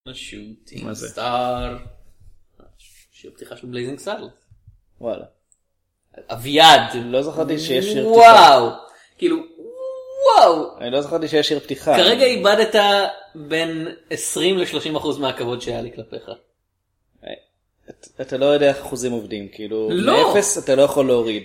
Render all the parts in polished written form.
שוטינג סטאר. שיר פתיחה של בלייזינג סאדל. וואלה. אביעד. לא זכרתי שיש שיר פתיחה. וואו. כאילו, וואו. אני לא זכרתי שיש שיר פתיחה. כרגע איבדת בין 20-30% מהכבוד שהיה לי כלפיך. אתה לא יודע איך אחוזים עובדים, כאילו, לא. מאפס אתה לא יכול להוריד.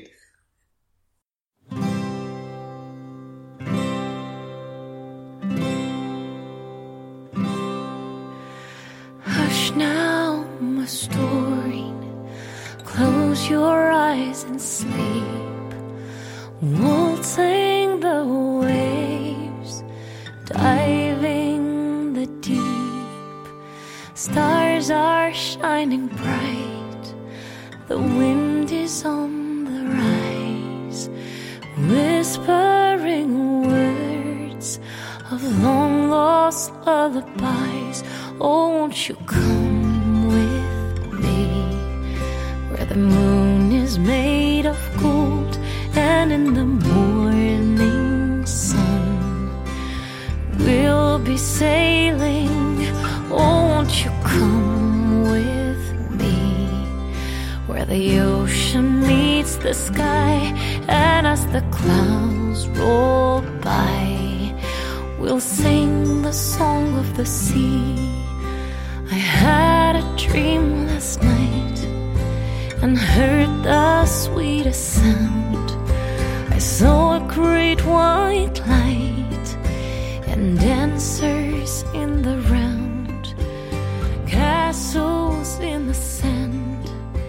Hush now, my story. Close your eyes and sleep. Waltzing the waves, diving the deep. Stars are shining bright. The wind is on the rise, whispering words of long lost lullabies. Oh, won't you come with me, where the moon is made of gold, and in the morning sun we'll be sailing. Oh, won't you come with me, where the ocean meets the sky, and as the clouds roll by, we'll sing the song of the sea. I had a dream last night and heard the sweetest sound. I saw a great white light and dancers in the round, castles in the sand,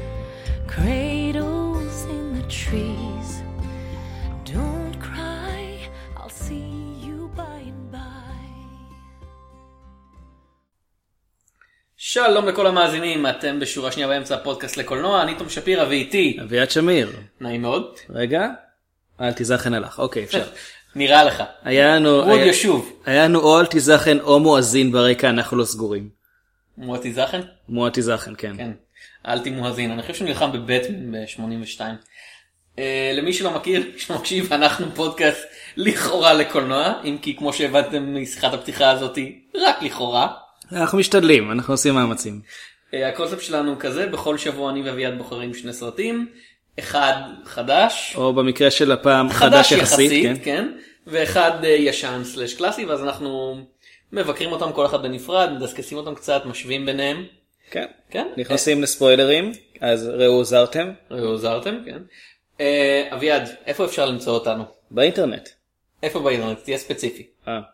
cradles in the trees. Don't cry, I'll see you by and by. שלום לכל המאזינים, אתם בשורה שנייה באמצע פודקאסט לקולנוע, אני תום שפירא ואיתי אביעד שמיר. נעים מאוד. רגע, אל תזכן הלך, אוקיי אפשר. נראה לך. היה לנו או אל תזכן או מואזין ברקע, אנחנו לא סגורים. מואטי זכן? מואטי זכן, כן. כן, אל תמואזין, אני חושב שהוא נלחם בבטמן ב-82. למי שלא מכיר, שמקשיב, אנחנו פודקאסט לכאורה לקולנוע, אם כי כמו שהבנתם משיחת הפתיחה הזאת, רק לכאורה. אנחנו משתדלים, אנחנו עושים מאמצים. הקונספט שלנו הוא כזה, בכל שבוע אני ואביעד בוחרים שני סרטים, אחד חדש, או במקרה של הפעם חדש יחסית, כן, ואחד ישן סלש קלאסי, ואז אנחנו מבקרים אותם כל אחד בנפרד, מדסקסים אותם קצת, משווים ביניהם. כן. נכנסים לספוילרים, אז ראו זרתם, כן. אביעד, איפה אפשר למצוא אותנו? באינטרנט. איפה באינטרנט? תהיה ספציפי.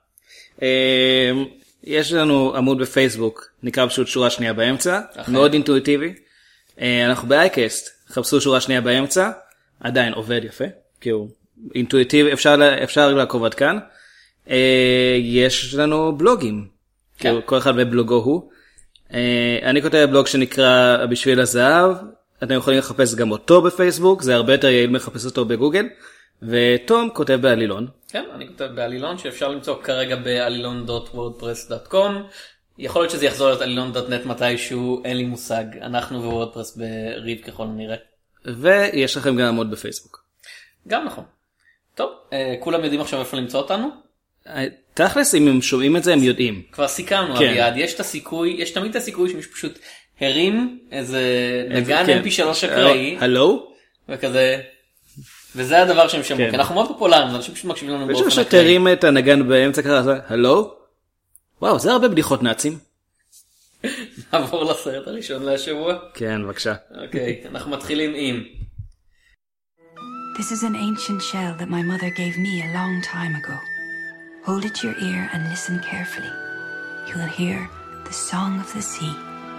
יש לנו עמוד בפייסבוק, נקרא פשוט שורה שנייה באמצע, מאוד אינטואיטיבי. אנחנו באייקסט, חפשו שורה שנייה באמצע, עדיין עובד יפה, כי הוא אינטואיטיבי, אפשר לעקוב עד כאן. יש לנו בלוגים, כל אחד בבלוגו הוא. אני כותב בלוג שנקרא בשביל הזהב, אתם יכולים לחפש גם אותו בפייסבוק, זה הרבה יותר יעיל מחפש אותו בגוגל. ותום כותב בעלילון. כן, אני כותב בעלילון, שאפשר למצוא כרגע בעלילון.wordpress.com. יכול להיות שזה יחזור להיות עלילון.net מתישהו, אין לי מושג. אנחנו ווורדפרס בריב ככל הנראה. ויש לכם גם עמוד בפייסבוק. גם נכון. טוב, כולם יודעים עכשיו איפה למצוא אותנו? תכלס, אם הם שומעים את זה, הם יודעים. כבר סיכמנו, אביעד. יש תמיד את הסיכוי שמישהו פשוט הרים איזה נגן MP3 אקראי. הלו? וכזה... וזה הדבר שהם שמעו, כי אנחנו מאוד פופולריים, אנשים פשוט מקשיבים לנו באופן אקראי. שתרים את הנגן באמצע ככה, הלו? וואו, זה הרבה בדיחות נאצים. נעבור לסרט הראשון להשבוע. כן, בבקשה. אוקיי, אנחנו מתחילים עם... This is an ancient shell that my mother gave me a long time ago. Hold it to your ear and listen carefully. You will hear the song of the sea.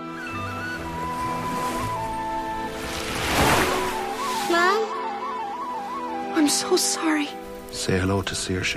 Mom? I'm so sorry. Say hello to Saoirse.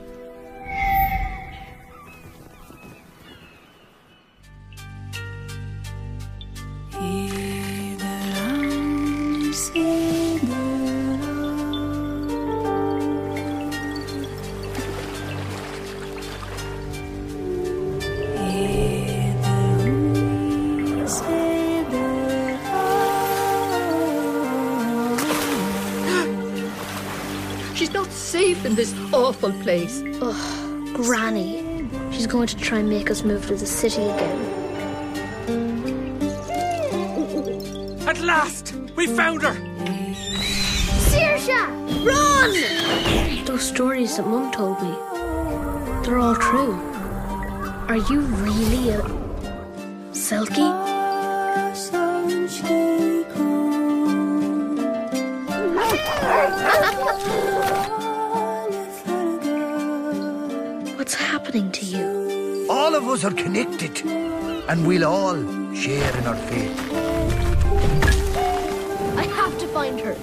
In this awful place. Ugh, Granny. She's going to try and make us move to the city again. At last! We found her! Saoirse! Run! Those stories that Mum told me, they're all true. Are you really a Selkie? What's happening to you? All of us are connected, and we'll all share in our fate. I have to find her.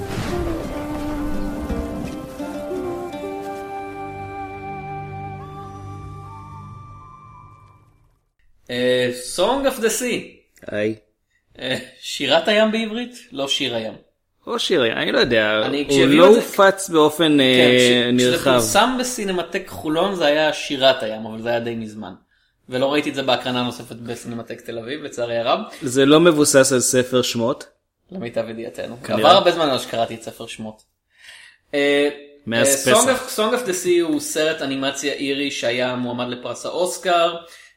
Song of the Sea. היי. שירת הים בעברית? לא שיר הים. או שיר, אני לא יודע, הוא כשהביאו לא את זה- הופץ באופן כשזה נרחב. פורסם בסינמטק חולון זה היה שירת הים, אבל זה היה די מזמן. ולא ראיתי את זה בהקרנה נוספת בסינמטק תל אביב, לצערי הרב. זה לא מבוסס על ספר שמות. למיטב ידיעתנו. כנראה. עבר הרבה זמן שקראתי את ספר שמות. מאז פסח. Song of the Sea הוא סרט אנימציה אירי שהיה מועמד לפרס האוסקר,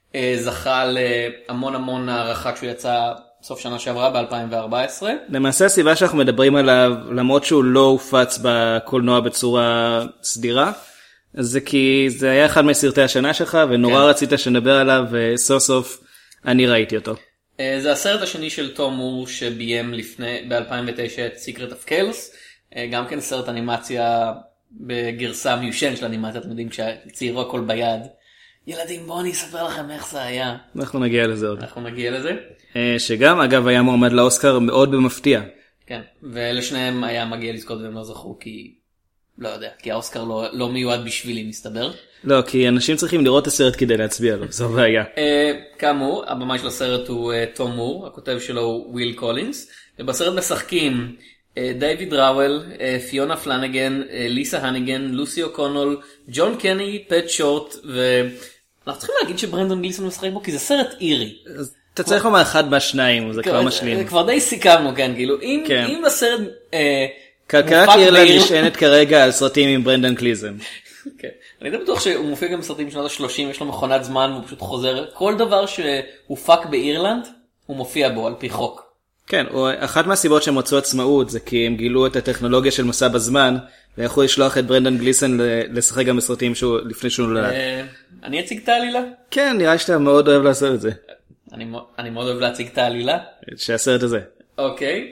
זכה להמון הערכה כשהוא יצא סוף שנה שעברה ב-2014. למעשה הסיבה שאנחנו מדברים עליו, למרות שהוא לא הופץ בקולנוע בצורה סדירה, זה כי זה היה אחד מסרטי השנה שלך, ונורא כן. רצית שנדבר עליו, וסוף סוף אני ראיתי אותו. זה הסרט השני של תום מור שביים ב-2009 את Secret of Kells, גם כן סרט אנימציה בגרסה מיושן של אנימציה, אתם יודעים כשציירו הכל ביד. ילדים בואו אני אספר לכם איך זה היה. אנחנו נגיע לזה עוד. אנחנו נגיע לזה. שגם אגב היה מועמד לאוסקר מאוד במפתיע. כן, ולשניהם היה מגיע לזכות והם לא זכו כי, לא יודע, כי האוסקר לא מיועד בשבילי מסתבר. לא, כי אנשים צריכים לראות את הסרט כדי להצביע לו, זו בעיה. כאמור, הבמאי של הסרט הוא תום מור, הכותב שלו הוא וויל קולינס, ובסרט משחקים דיוויד ראוול, פיונה פלנגן, ליסה הניגן, לוסי אוקונול, ג'ון קני, פט שורט, ואנחנו צריכים להגיד שברנדון גליסון משחק בו כי זה סרט אירי. אתה צריך לומר אחד מהשניים, זה כבר משלים. כבר די סיכמנו, כן, כאילו, אם הסרט כלכלת אירלנד נשענת כרגע על סרטים עם ברנדון גליסון. כן. אני די בטוח שהוא מופיע גם בסרטים בשנות ה-30, יש לו מכונת זמן והוא פשוט חוזר. כל דבר שהופק באירלנד, הוא מופיע בו על פי חוק. כן, אחת מהסיבות שהם רצו עצמאות זה כי הם גילו את הטכנולוגיה של מסע בזמן, ויכולו לשלוח את ברנדון גליסון לשחק גם בסרטים לפני שהוא נולד. אני אציג את העלילה? כן, נראה שאתה מאוד אוהב לעשות את זה. אני מאוד אוהב להציג את העלילה. שהסרט הזה. אוקיי.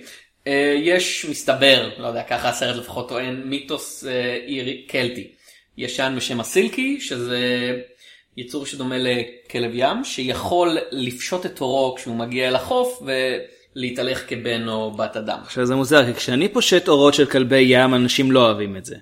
יש מסתבר, לא יודע, ככה הסרט לפחות טוען, מיתוס אירי קלטי. ישן בשם הסילקי, שזה יצור שדומה לכלב ים, שיכול לפשוט את עורו כשהוא מגיע אל החוף ולהתהלך כבן או בת אדם. עכשיו זה מוזר, כי כשאני פושט עורות של כלבי ים, אנשים לא אוהבים את זה.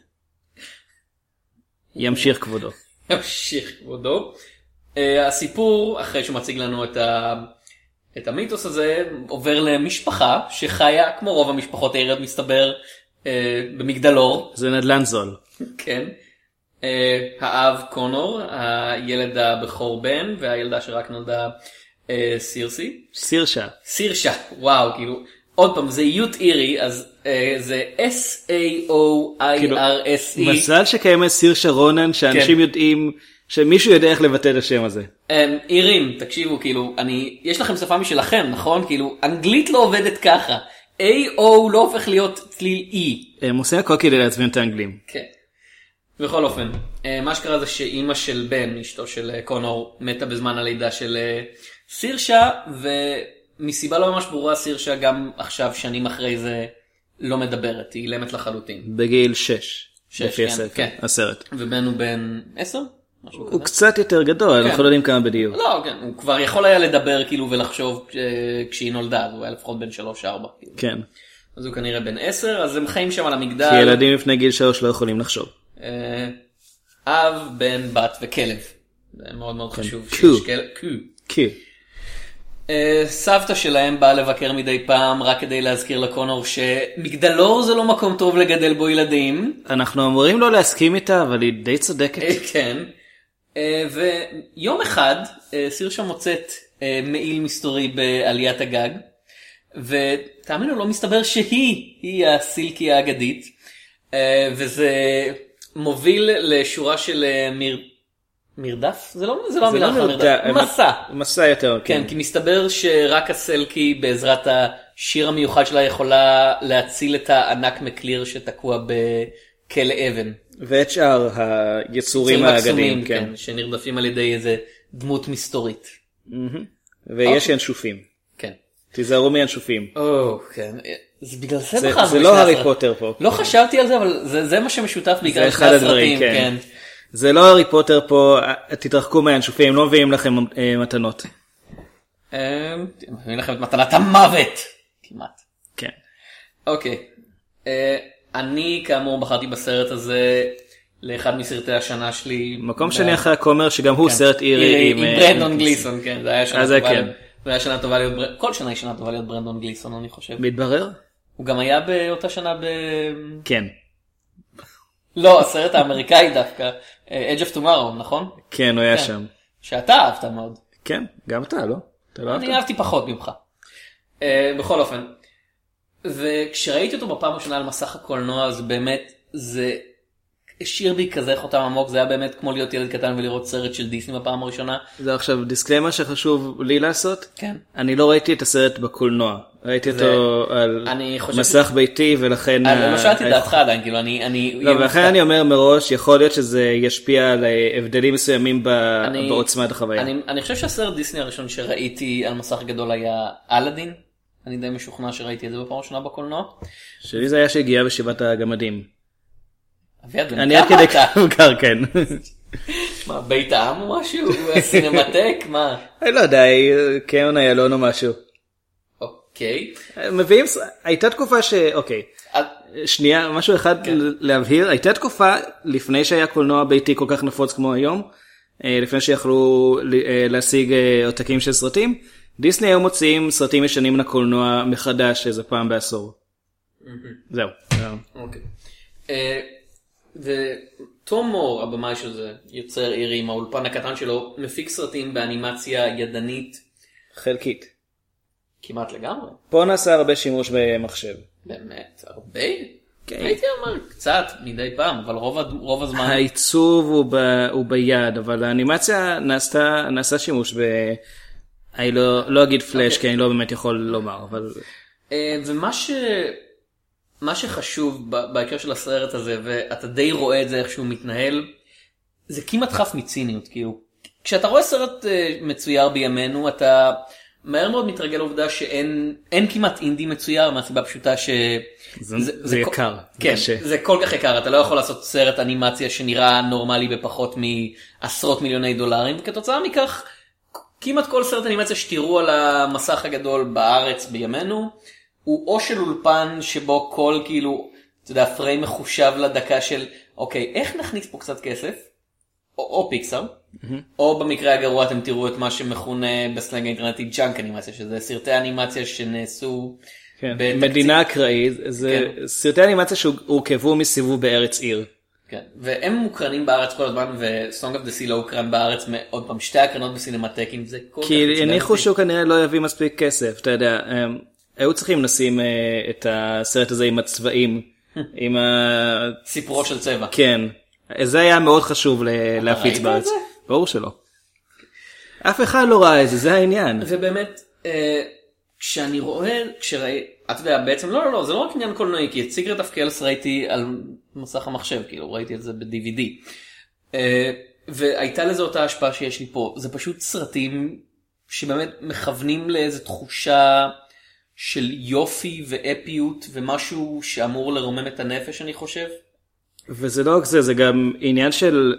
ימשיך כבודו. ימשיך כבודו. הסיפור, אחרי שהוא מציג לנו את המיתוס הזה, עובר למשפחה שחיה, כמו רוב המשפחות העיריות מסתבר, במגדלור. זה נדל"ן זול. כן. האב קונור, הילד הבכור בן, והילדה שרק נולדה סירסי. סירשה, וואו, כאילו, עוד פעם, זה איות אירי, אז זה S-A-O-I-R-S-E. מזל שקיימת סירשה רונן, שאנשים יודעים, שמישהו יודע איך לבטא את השם הזה. אירים, תקשיבו, כאילו, יש לכם שפה משלכם, נכון? כאילו, אנגלית לא עובדת ככה. A-O לא הופך להיות צליל E. הם עושים הכל כדי להצביע את האנגלים. כן. בכל אופן, מה שקרה זה שאימא של בן, אשתו של קונור, מתה בזמן הלידה של סירשה, ומסיבה לא ממש ברורה סירשה גם עכשיו שנים אחרי זה לא מדברת, היא אילמת לחלוטין. בגיל 6. לפי כן. הסרט. ובן הוא בן 10? הוא קצת יותר גדול, אנחנו לא יודעים כמה בדיוק. לא, כן, הוא כבר יכול היה לדבר כאילו ולחשוב כשהיא נולדה, הוא היה לפחות בן 3-4. כן. אז הוא כנראה בן 10, אז הם חיים שם על המגדל. כי ילדים לפני גיל 3 לא יכולים לחשוב. אב, בן, בת וכלב. זה מאוד מאוד חשוב. קו. סבתא שלהם באה לבקר מדי פעם רק כדי להזכיר לקונור שמגדלור זה לא מקום טוב לגדל בו ילדים. אנחנו אמורים לא להסכים איתה, אבל היא די צודקת. כן. ויום אחד סירשה מוצאת מעיל מסתורי בעליית הגג, ותאמינו לא מסתבר היא הסילקי האגדית, וזה מוביל לשורה של מרדף? זה לא המילה אחת מרדף, מסע יותר. כן, כי מסתבר שרק הסלקי בעזרת השיר המיוחד שלה יכולה להציל את הענק מקליר שתקוע בכלא אבן. ואת שאר היצורים האגדיים, כן, שנרדפים על ידי איזה דמות מסתורית. ויש ינשופים. כן. תיזהרו מינשופים. כן. זה בגלל זה בחרנו. זה לא הארי פוטר פה. לא חשבתי על זה, אבל זה מה שמשותף בעיקר לשני הסרטים, כן. זה לא הארי פוטר פה, תתרחקו מהינשופים, לא מביאים לכם מתנות. מביאים לכם את מתנת המוות. כמעט. כן. אוקיי. אני כאמור בחרתי בסרט הזה לאחד מסרטי השנה שלי. מקום שני אחרי הכומר שגם הוא סרט אירי. עם ברנדון גליסון, כן. זה היה שנה טובה. זה היה שנה טובה להיות, כל שנה היא שנה טובה להיות ברנדון גליסון, אני חושב. מתברר? הוא גם היה באותה שנה כן. לא, הסרט האמריקאי דווקא, Edge of Tomorrow, נכון? כן, הוא היה שם. שאתה אהבת מאוד. כן, גם אתה, לא? אני אהבתי פחות ממך. בכל אופן. וכשראיתי אותו בפעם הראשונה על מסך הקולנוע, אז באמת זה השאיר בי כזה חותם עמוק, זה היה באמת כמו להיות ילד קטן ולראות סרט של דיסני בפעם הראשונה. זה עכשיו דיסקליימר שחשוב לי לעשות. כן. אני לא ראיתי את הסרט בקולנוע. ראיתי אותו על מסך ביתי ולכן... לא שאלתי דעתך עדיין, כאילו אני... לא, ולכן אני אומר מראש, יכול להיות שזה ישפיע על הבדלים מסוימים בעוצמת החוויה. אני חושב שהסרט דיסני הראשון שראיתי על מסך גדול היה אלאדין. אני די משוכנע שראיתי את זה בפעם ראשונה בקולנוע. שלי זה היה שהגיע בשבעת הגמדים. אני עד כדי קר, כן. מה, בית העם או משהו? סינמטק? מה? אני לא יודע, קרן איילון או משהו. אוקיי. מביאים, הייתה תקופה אוקיי. שנייה, משהו אחד להבהיר. הייתה תקופה לפני שהיה קולנוע ביתי כל כך נפוץ כמו היום, לפני שיכלו להשיג עותקים של סרטים, דיסני היו מוציאים סרטים ישנים לקולנוע מחדש איזה פעם בעשור. זהו. אוקיי. וטום מור, הבמאי של זה, יוצר אירי עם האולפן הקטן שלו, מפיק סרטים באנימציה ידנית. חלקית. כמעט לגמרי. פה נעשה הרבה שימוש במחשב. באמת, הרבה? הייתי אומר קצת מדי פעם, אבל רוב הזמן... העיצוב הוא ביד, אבל האנימציה נעשה שימוש אני לא אגיד פלאש, כי אני לא באמת יכול לומר, אבל... ומה שחשוב בהקשר של הסרט הזה, ואתה די רואה את זה איך שהוא מתנהל, זה כמעט חף מציניות, כאילו. כשאתה רואה סרט מצויר בימינו, אתה מהר מאוד מתרגל לעובדה שאין כמעט אינדי מצויר, מהסיבה פשוטה זה יקר. כן, זה כל כך יקר, אתה לא יכול לעשות סרט אנימציה שנראה נורמלי בפחות מעשרות מיליוני דולרים, וכתוצאה מכך, כמעט כל סרט אנימציה שתראו על המסך הגדול בארץ בימינו, הוא או של אולפן שבו כל כאילו, אתה יודע, פריים מחושב לדקה של, אוקיי, איך נכניס פה קצת כסף? או פיקסאר, או במקרה הגרוע אתם תראו את מה שמכונה בסלנג האינטרנטי ג'אנק אנימציה, שזה סרטי אנימציה שנעשו מדינה אקראית, זה סרטי אנימציה שהורכבו מסיבוב בארץ עיר. כן, והם מוקרנים בארץ כל הזמן, ו-Song of the Sea לא הוקרן בארץ, עוד פעם, שתי הקרנות בסינמטקים, זה כל כך... כי הניחו שהוא כנראה לא יביא מספיק כסף, אתה יודע, היו צריכים לשים את הסרט הזה עם הצבעים, עם סיפורו של צבע. כן, זה היה מאוד חשוב להפיץ בארץ. ברור שלא. אף אחד לא ראה את זה, זה העניין. ובאמת, כשאני רואה, אתה יודע, בעצם לא, זה לא רק עניין קולנועי, כי את סיקרט אף קלס ראיתי על מסך המחשב, כאילו, ראיתי את זה ב-DVD. והייתה לזה אותה השפעה שיש לי פה. זה פשוט סרטים שבאמת מכוונים לאיזו תחושה של יופי ואפיות, ומשהו שאמור לרומם את הנפש, אני חושב. וזה לא רק זה, זה גם עניין של,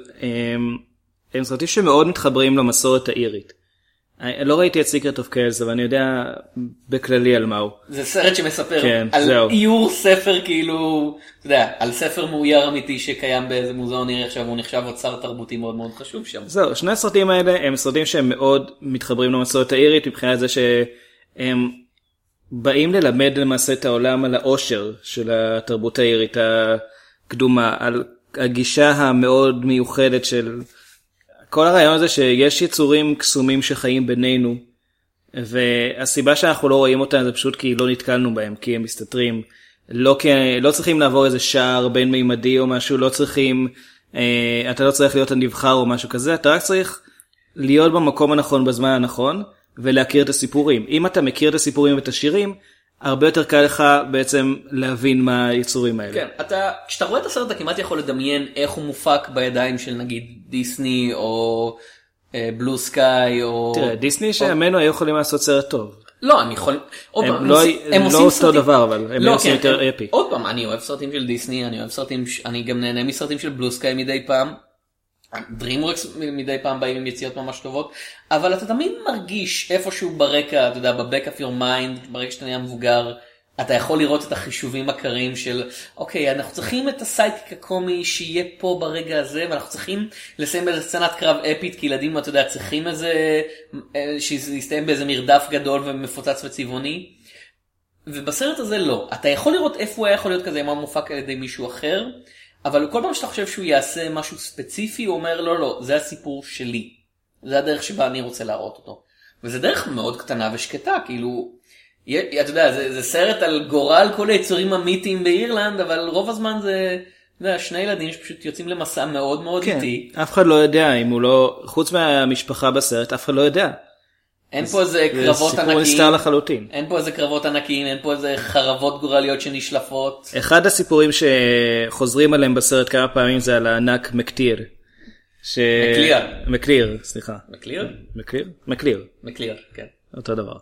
הם סרטים שמאוד מתחברים למסורת האירית. לא ראיתי את סיקרט אוף קלס, אבל אני יודע בכללי על מהו. זה סרט שמספר על איור ספר, כאילו, אתה יודע, על ספר מאויר אמיתי שקיים באיזה מוזיאון עירי עכשיו, הוא נחשב אוצר תרבותי מאוד מאוד חשוב שם. זהו, שני הסרטים האלה הם סרטים שהם מאוד מתחברים למסורת האירית, מבחינת זה שהם באים ללמד למעשה את העולם על העושר של התרבות האירית הקדומה, על הגישה המאוד מיוחדת של... כל הרעיון הזה שיש יצורים קסומים שחיים בינינו, והסיבה שאנחנו לא רואים אותם זה פשוט כי לא נתקלנו בהם, כי הם מסתתרים. לא צריכים לעבור איזה שער בין מימדי או משהו, לא צריכים אתה לא צריך להיות הנבחר או משהו כזה, אתה רק צריך להיות במקום הנכון בזמן הנכון, ולהכיר את הסיפורים. אם אתה מכיר את הסיפורים ואת השירים, הרבה יותר קל לך בעצם להבין מה היצורים האלה. כן, כשאתה רואה את הסרט אתה כמעט יכול לדמיין איך הוא מופק בידיים של נגיד דיסני או בלו סקאי או... תראה, דיסני שימינו היו יכולים לעשות סרט טוב. לא, אני יכול... הם לא אותו דבר, אבל הם לא עושים יותר אפי. עוד פעם, אני אוהב סרטים של דיסני, אני גם נהנה מסרטים של בלו סקאי מדי פעם. DreamWorks מדי פעם באים עם יציאות ממש טובות, אבל אתה תמיד מרגיש איפשהו ברקע, אתה יודע, ב-back of your mind, ברקע שאתה נהיה מבוגר, אתה יכול לראות את החישובים הקרים של, אוקיי, אנחנו צריכים את הסיידקיק הקומי שיהיה פה ברגע הזה, ואנחנו צריכים לסיים באיזה סצנת קרב אפית, כי ילדים, אתה יודע, צריכים איזה, שיסתיים באיזה מרדף גדול ומפוצץ וצבעוני, ובסרט הזה לא. אתה יכול לראות איפה הוא היה יכול להיות כזה, אם הוא מופק על ידי מישהו אחר, אבל כל פעם שאתה חושב שהוא יעשה משהו ספציפי, הוא אומר, לא, זה הסיפור שלי. זה הדרך שבה אני רוצה להראות אותו. וזה דרך מאוד קטנה ושקטה, כאילו, אתה יודע, זה סרט על גורל כל היצורים המיתיים באירלנד, אבל רוב הזמן זה, אתה יודע, שני ילדים שפשוט יוצאים למסע מאוד מאוד איטי. כן, אף אחד לא יודע, אם הוא לא, חוץ מהמשפחה בסרט, אף אחד לא יודע. אין פה איזה קרבות ענקיים. סיפור נסתר לחלוטין. אין פה איזה קרבות ענקיים, אין פה איזה חרבות גורליות שנשלפות. אחד הסיפורים שחוזרים עליהם בסרט כמה פעמים זה על הענק מקטיר. מקליר, סליחה. מקליר, כן. אותו דבר.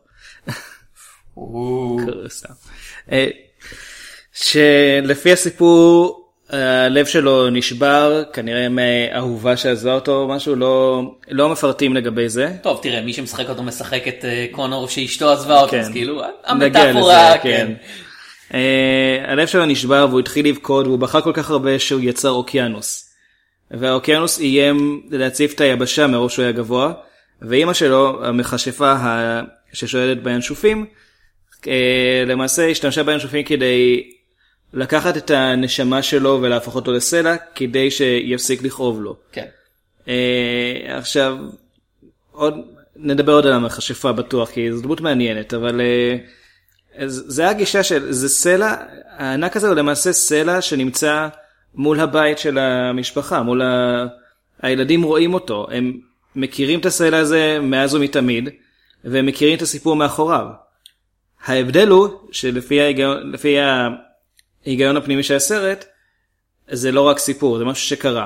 שלפי הסיפור, הלב שלו נשבר, כנראה מאהובה שעזבה אותו או משהו, לא מפרטים לגבי זה. טוב, תראה, מי שמשחק אותו משחק את קונור שאשתו עזבה אותו, אז כאילו, המטאפורה, כן. הלב שלו נשבר והוא התחיל לבכות, והוא בכה כל כך הרבה שהוא יצר אוקיינוס. והאוקיינוס איים להציף את היבשה מראש שהוא היה גבוה, ואמא שלו, המכשפה ששואלת בינשופים, למעשה השתמשה בינשופים כדי לקחת את הנשמה שלו ולהפוך אותו לסלע, כדי שיפסיק לכאוב לו. כן. עכשיו, נדבר עוד על המכשפה בטוח, כי זו דמות מעניינת, אבל זה הגישה של, זה סלע, הענק הזה הוא למעשה סלע שנמצא מול הבית של המשפחה, מול הילדים רואים אותו, הם מכירים את הסלע הזה מאז ומתמיד, והם מכירים את הסיפור מאחוריו. ההבדל הוא שלפי ההיגיון הפנימי של הסרט, זה לא רק סיפור, זה משהו שקרה.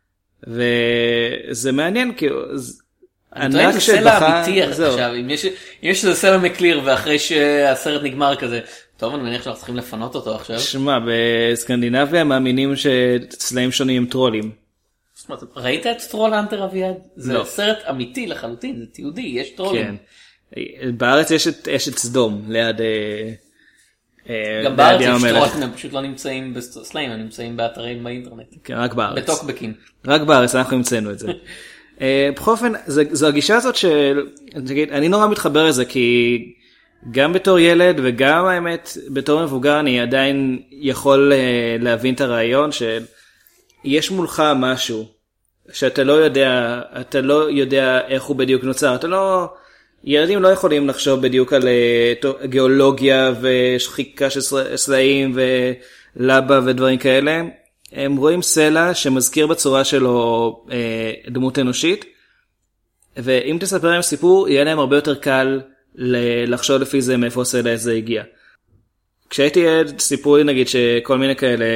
וזה מעניין, כי אני טוען זה סלע אמיתי עכשיו, אם יש איזה סלע מקליר, ואחרי שהסרט נגמר כזה, טוב, אני מניח שאנחנו צריכים לפנות אותו עכשיו. שמע, בסקנדינביה מאמינים שצלעים שונים הם טרולים. ראית את טרול האנטר אביעד? זה סרט אמיתי לחלוטין, זה תיעודי, יש טרולים. בארץ יש את סדום, ליד... גם בארץ יש טרולים, הם פשוט לא נמצאים בסלעים, הם נמצאים באתרים באינטרנט. כן, רק בארץ. בטוקבקים. רק בארץ, אנחנו המצאנו את זה. בכל אופן, זו הגישה הזאת של... אני נורא מתחבר לזה, כי גם בתור ילד וגם האמת, בתור מבוגר, אני עדיין יכול להבין את הרעיון שיש מולך משהו שאתה לא יודע איך הוא בדיוק נוצר. ילדים לא יכולים לחשוב בדיוק על גיאולוגיה ושחיקה של סלעים ולבה ודברים כאלה. הם רואים סלע שמזכיר בצורה שלו דמות אנושית, ואם תספר להם סיפור, יהיה להם הרבה יותר קל לחשוב לפי זה מאיפה הסלע הזה הגיע. כשהייתי ילד, סיפרו לי נגיד שכל מיני כאלה,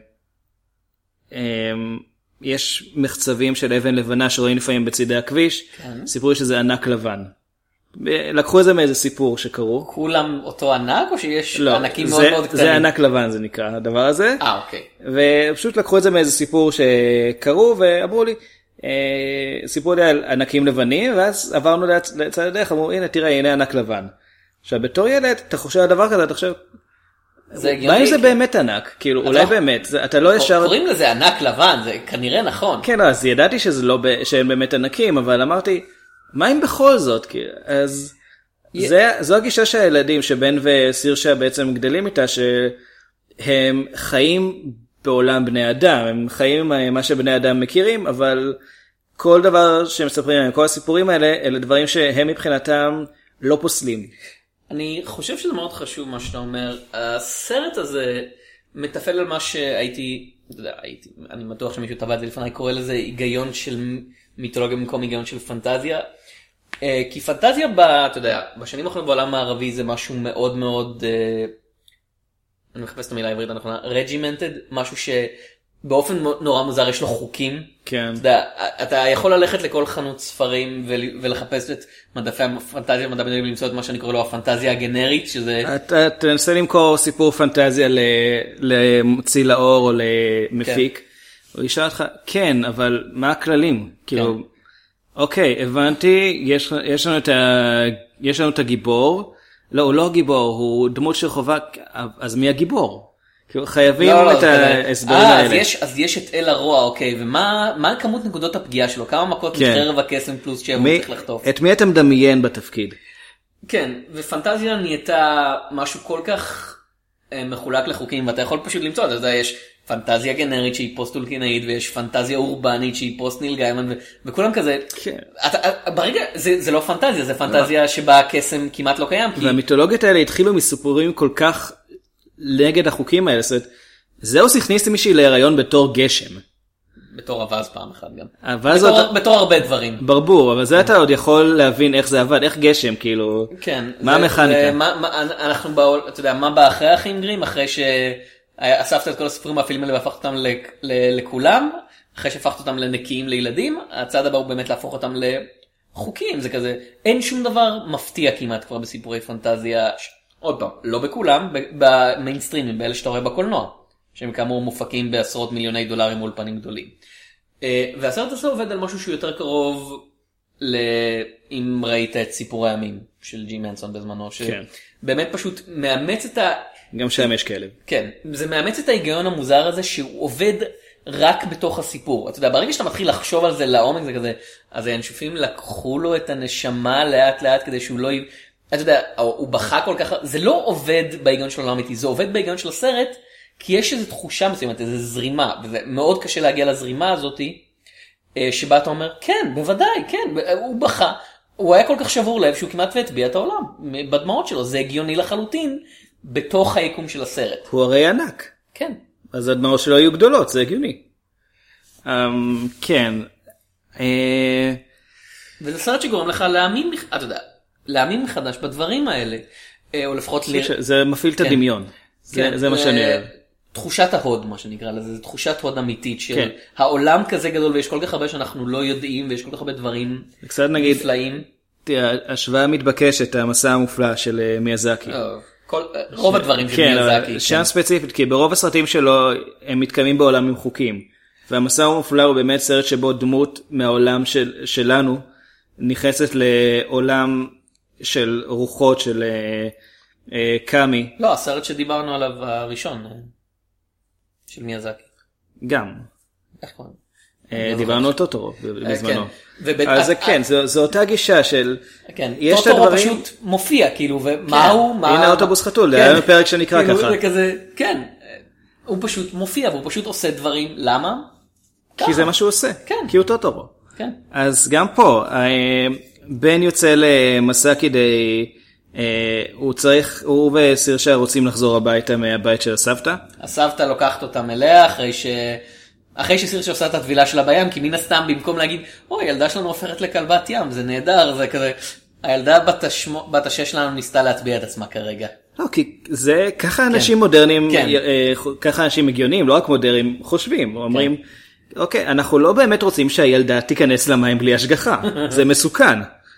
יש מחצבים של אבן לבנה שרואים לפעמים בצידי הכביש, סיפרו לי שזה ענק לבן. לקחו את זה מאיזה סיפור שקראו. כולם אותו ענק או שיש ענקים מאוד מאוד קטנים? זה ענק לבן זה נקרא הדבר הזה. אוקיי. ופשוט לקחו את זה מאיזה סיפור שקראו ואמרו לי, סיפרו לי על ענקים לבנים, ואז עברנו לצד הדרך, אמרו הנה תראה הנה ענק לבן. עכשיו בתור ילד אתה חושב על דבר כזה, אתה חושב, אולי זה באמת ענק, כאילו אולי באמת, אתה לא ישר... קוראים לזה ענק לבן, זה כנראה נכון. כן, אז ידעתי שהם באמת ענקים, אבל אמרתי, מה אם בכל זאת? אז זו הגישה של הילדים שבן וסירשה בעצם גדלים איתה, שהם חיים בעולם בני אדם, הם חיים עם מה שבני אדם מכירים, אבל כל דבר שהם מספרים להם, כל הסיפורים האלה, אלה דברים שהם מבחינתם לא פוסלים. אני חושב שזה מאוד חשוב מה שאתה אומר. הסרט הזה מטפל על מה שהייתי אני בטוח שמישהו טבע את זה לפני, קורא לזה היגיון של מיתולוגיה במקום היגיון של פנטזיה. כי פנטזיה, אתה יודע, בשנים האחרונות בעולם הערבי זה משהו מאוד מאוד, אני מחפש את המילה העברית הנכונה, regimented, משהו שבאופן נורא מוזר יש לו חוקים. כן. אתה יכול ללכת לכל חנות ספרים ולחפש את מדפי הפנטזיה ומדע בדיוק למצוא את מה שאני קורא לו הפנטזיה הגנרית, שזה... אתה תנסה למכור סיפור פנטזיה למוציא לאור או למפיק, הוא ישאל אותך, כן, אבל מה הכללים? כאילו, אוקיי, הבנתי, יש לנו את הגיבור, לא, הוא לא גיבור, הוא דמות של חובה, אז מי הגיבור? חייבים את ההסברים האלה. אז יש את אל הרוע, אוקיי, ומה כמות נקודות הפגיעה שלו? כמה מכות מחרב הקסם פלוס 7 הוא צריך לחטוף? את מי אתה מדמיין בתפקיד? כן, ופנטזיה נהייתה משהו כל כך מחולק לחוקים, ואתה יכול פשוט למצוא, אתה יודע, יש פנטזיה גנרית שהיא פוסט-טולקינאית, ויש פנטזיה אורבנית שהיא פוסט-ניל גיימן, וכולם כזה, ברגע, זה לא פנטזיה, זה פנטזיה שבה הקסם כמעט לא קיים. והמיתולוגיות האלה התחילו מסיפורים כל כך נגד החוקים האלה, זהו הכניס מישהי להיריון בתור גשם. בתור אבז פעם אחת גם. בתור הרבה דברים. ברבור, אבל זה אתה עוד יכול להבין איך זה עבד, איך גשם, כאילו, מה המכניקה? אתה יודע, מה בא אחרי האחים גרים, אחרי שאספת את כל הסיפורים מהפילמים האלה והפכת אותם לכולם, אחרי שהפכת אותם לנקיים לילדים, הצעד הבא הוא באמת להפוך אותם לחוקים, זה כזה, אין שום דבר מפתיע כמעט כבר בסיפורי פנטזיה, עוד פעם, לא בכולם, במיינסטרימים, באלה שאתה רואה בקולנוע, שהם כאמור מופקים בעשרות מיליוני דולרים מאולפנים גדולים. והסרט הזה עובד על משהו שהוא יותר קרוב, אם ראית את סיפורי הימים של ג'ים הנסון בזמנו, שבאמת פשוט מאמץ את גם שם יש כלב. כן, זה מאמץ את ההיגיון המוזר הזה, שהוא עובד רק בתוך הסיפור. אתה יודע, ברגע שאתה מתחיל לחשוב על זה לעומק, זה כזה, אז האנשופים לקחו לו את הנשמה לאט לאט כדי שהוא לא... אתה יודע, הוא בכה כל כך, זה לא עובד בהיגיון של העולם האמיתי, זה עובד בהיגיון של הסרט, כי יש איזו תחושה מסוימת, איזו זרימה, וזה מאוד קשה להגיע לזרימה הזאת, שבה אתה אומר, כן, בוודאי, כן, הוא בכה, הוא היה כל כך שבור לב שהוא כמעט והטביע את העולם, בדמעות שלו, זה הגיוני לחלוטין, בתוך היקום של הסרט. הוא הרי ענק. כן. אז הדמעות שלו היו גדולות, זה הגיוני. כן. וזה סרט שגורם לך להאמין, אתה יודע, להאמין מחדש בדברים האלה, או לפחות... זה מפעיל את הדמיון. זה מה שאני אוהב. תחושת ההוד, מה שנקרא לזה, זה תחושת הוד אמיתית של העולם כזה גדול, ויש כל כך הרבה שאנחנו לא יודעים, ויש כל כך הרבה דברים נפלאים. השוואה מתבקשת, המסע המופלא של מיאזקי. רוב הדברים של מיאזקי. שם ספציפית, כי ברוב הסרטים שלו הם מתקיימים בעולם עם חוקים. והמסע המופלא הוא באמת סרט שבו דמות מהעולם שלנו נכנסת לעולם של רוחות של קאמי. לא, הסרט שדיברנו עליו הראשון של מיאזקי. גם. איך קוראים? דיברנו על טוטורו בזמנו. אז כן, זו אותה גישה של... כן, טוטורו פשוט מופיע, כאילו, ומה הוא... הנה האוטובוס חתול, היה פרק שנקרא ככה. כן, הוא פשוט מופיע, והוא פשוט עושה דברים. למה? כי זה מה שהוא עושה. כי הוא טוטורו. כן. אז גם פה, בן יוצא למסע כדי... הוא וסירשה רוצים לחזור הביתה מהבית של הסבתא. הסבתא לוקחת אותם אליה אחרי שסירשה עושה את הטבילה שלה בים, כי מן הסתם במקום להגיד, אוי, ילדה שלנו הופכת לכלבת ים, זה נהדר, זה כזה, הילדה בת השש שלנו ניסתה להטביע את עצמה כרגע. לא, כי זה ככה אנשים מודרניים, ככה אנשים הגיוניים, לא רק מודרניים, חושבים, אומרים, אוקיי, אנחנו לא באמת רוצים שהילדה תיכנס למים בלי השגחה, זה מסוכן.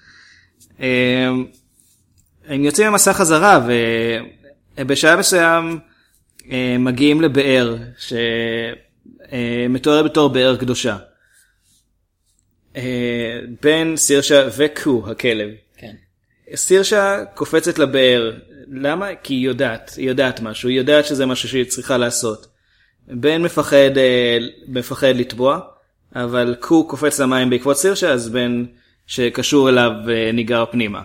הם יוצאים ממסע חזרה, ובשעה מסוים מגיעים לבאר, שמתואר בתור באר קדושה. בין סירשה וקו, הכלב. כן. סירשה קופצת לבאר. למה? כי היא יודעת משהו, היא יודעת שזה משהו שהיא צריכה לעשות. בן מפחד לטבוע, אבל קו קופץ למים בעקבות סירשה, אז בן שקשור אליו ניגר פנימה.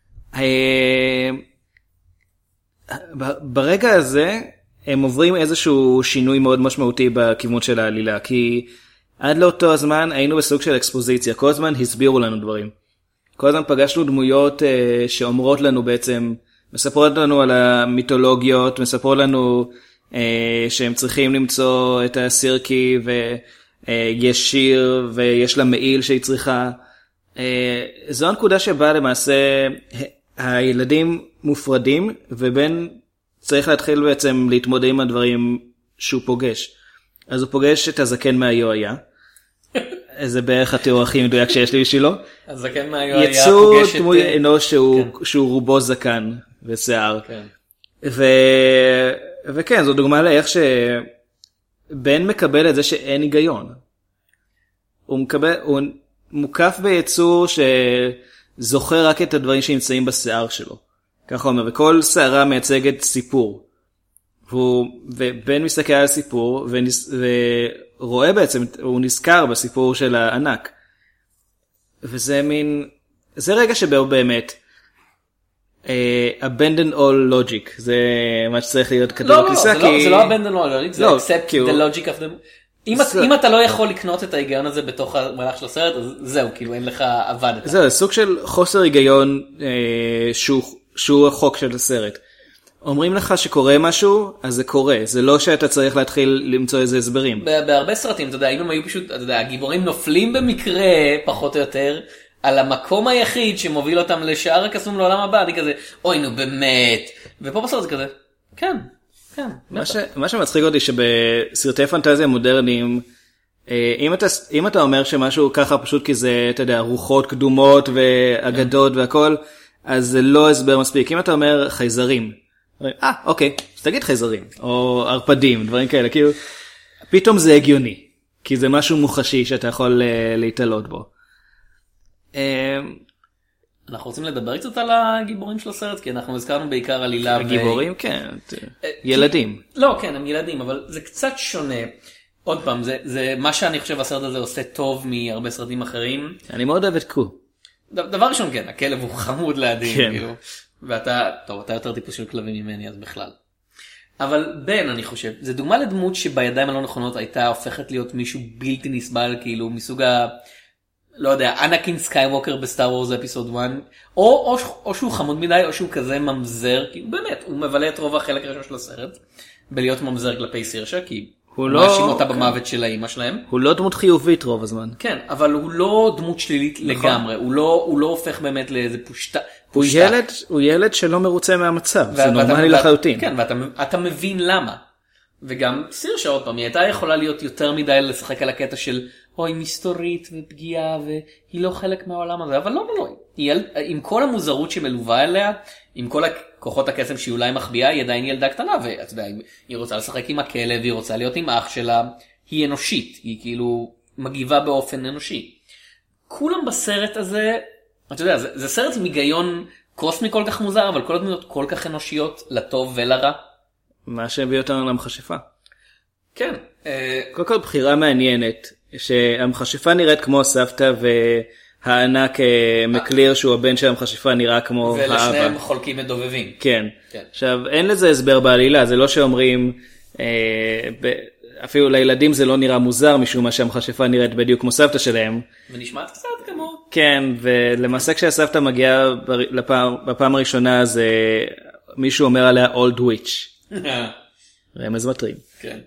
ברגע הזה הם עוברים איזשהו שינוי מאוד משמעותי בכיוון של העלילה, כי עד לאותו הזמן היינו בסוג של אקספוזיציה, כל הזמן הסבירו לנו דברים, כל הזמן פגשנו דמויות שאומרות לנו בעצם, מספרות לנו על המיתולוגיות, מספרות לנו שהם צריכים למצוא את הסירקי, ויש שיר, ויש לה מעיל שהיא צריכה. זו הנקודה שבה למעשה הילדים מופרדים, ובן צריך להתחיל בעצם להתמודד עם הדברים שהוא פוגש. אז הוא פוגש את הזקן מהיואיה. זה בערך התיאור הכי מדויק שיש לי בשבילו. הזקן מהיואיה יצור פוגש את... דמוי אנוש שהוא רובו זקן ושיער. וכן, זו דוגמה לאיך שבן מקבל את זה שאין היגיון. הוא מוקף ביצור שזוכר רק את הדברים שנמצאים בשיער שלו. ככה אומר, וכל שערה מייצגת סיפור. ובן מסתכל על הסיפור ורואה בעצם, הוא נזכר בסיפור של הענק. וזה מין, זה רגע שבו באמת abandon all logic, זה מה שצריך להיות כתוב בכניסה. זה לא abandon all logic, זה accept the logic of them. אם אתה לא יכול לקנות את ההיגיון הזה בתוך המהלך של הסרט, אז זהו, כאילו אין לך עבדת. זהו, סוג של חוסר היגיון שהוא החוק של הסרט. אומרים לך שקורה משהו, אז זה קורה. זה לא שאתה צריך להתחיל למצוא איזה הסברים. בהרבה סרטים, אתה יודע, אם הם היו פשוט, אתה יודע, הגיבורים נופלים במקרה, פחות או יותר, על המקום היחיד שמוביל אותם לשער הקסום לעולם הבא, אני כזה, אוי נו באמת. ופה בסרט זה כזה, כן. מה שמצחיק אותי שבסרטי פנטזיה מודרניים, אם אתה אומר שמשהו ככה פשוט כי זה, אתה יודע, רוחות קדומות ואגדות והכל, אז זה לא הסבר מספיק. אם אתה אומר חייזרים, אוקיי, אז תגיד חייזרים, או ערפדים, דברים כאלה, כאילו, פתאום זה הגיוני, כי זה משהו מוחשי שאתה יכול להתעלות בו. אנחנו רוצים לדבר קצת על הגיבורים של הסרט, כי אנחנו הזכרנו בעיקר עלילה. הגיבורים, כן, ילדים. לא, כן, הם ילדים, אבל זה קצת שונה. עוד פעם, זה מה שאני חושב הסרט הזה עושה טוב מהרבה סרטים אחרים. אני מאוד אוהב את קו. דבר ראשון, כן, הכלב הוא חמוד לידים, כאילו. ואתה, טוב, אתה יותר טיפוס של כלבים ממני, אז בכלל. אבל בן, אני חושב, זה דוגמה לדמות שבידיים הלא נכונות הייתה הופכת להיות מישהו בלתי נסבל, כאילו, מסוג לא יודע, אנקין סקייווקר בסטאר וורס אפיסוד 1, או שהוא חמוד מדי, או שהוא כזה ממזר, כי באמת, הוא מבלה את רוב החלק הראשון של הסרט, בלהיות ממזר כלפי סירשה, כי הוא מאשים אותה במוות של האמא שלהם. הוא לא דמות חיובית רוב הזמן. כן, אבל הוא לא דמות שלילית לגמרי, הוא לא הופך באמת לאיזה פושטה. הוא ילד שלא מרוצה מהמצב, זה נורמלי לחלוטין. כן, ואתה מבין למה. וגם סירשה עוד פעם, היא הייתה יכולה להיות יותר מדי לשחק על הקטע של אוי מסתורית ופגיעה והיא לא חלק מהעולם הזה, אבל לא, עם כל המוזרות שמלווה אליה, עם כל כוחות הקסם שהיא אולי מחביאה, היא עדיין ילדה קטנה, ואתה יודע, היא רוצה לשחק עם הכלב, היא רוצה להיות עם אח שלה, היא אנושית, היא כאילו מגיבה באופן אנושי. כולם בסרט הזה, אתה יודע, זה סרט עם היגיון קוסמי כל כך מוזר, אבל כל הדמויות כל כך אנושיות, לטוב ולרע. מה שהביא אותנו למכשפה. כן. קודם כל בחירה מעניינת, שהמכשפה נראית כמו סבתא, והענק מקליר שהוא הבן של המכשפה נראה כמו האבא. ולשניהם חולקים מדובבים. כן. עכשיו, אין לזה הסבר בעלילה, זה לא שאומרים, אפילו לילדים זה לא נראה מוזר, משום מה שהמכשפה נראית בדיוק כמו סבתא שלהם. ונשמעת קצת כמו. כן, ולמעשה כשהסבתא מגיעה בפעם הראשונה, אז מישהו אומר עליה old witch. רמז מטרים. כן.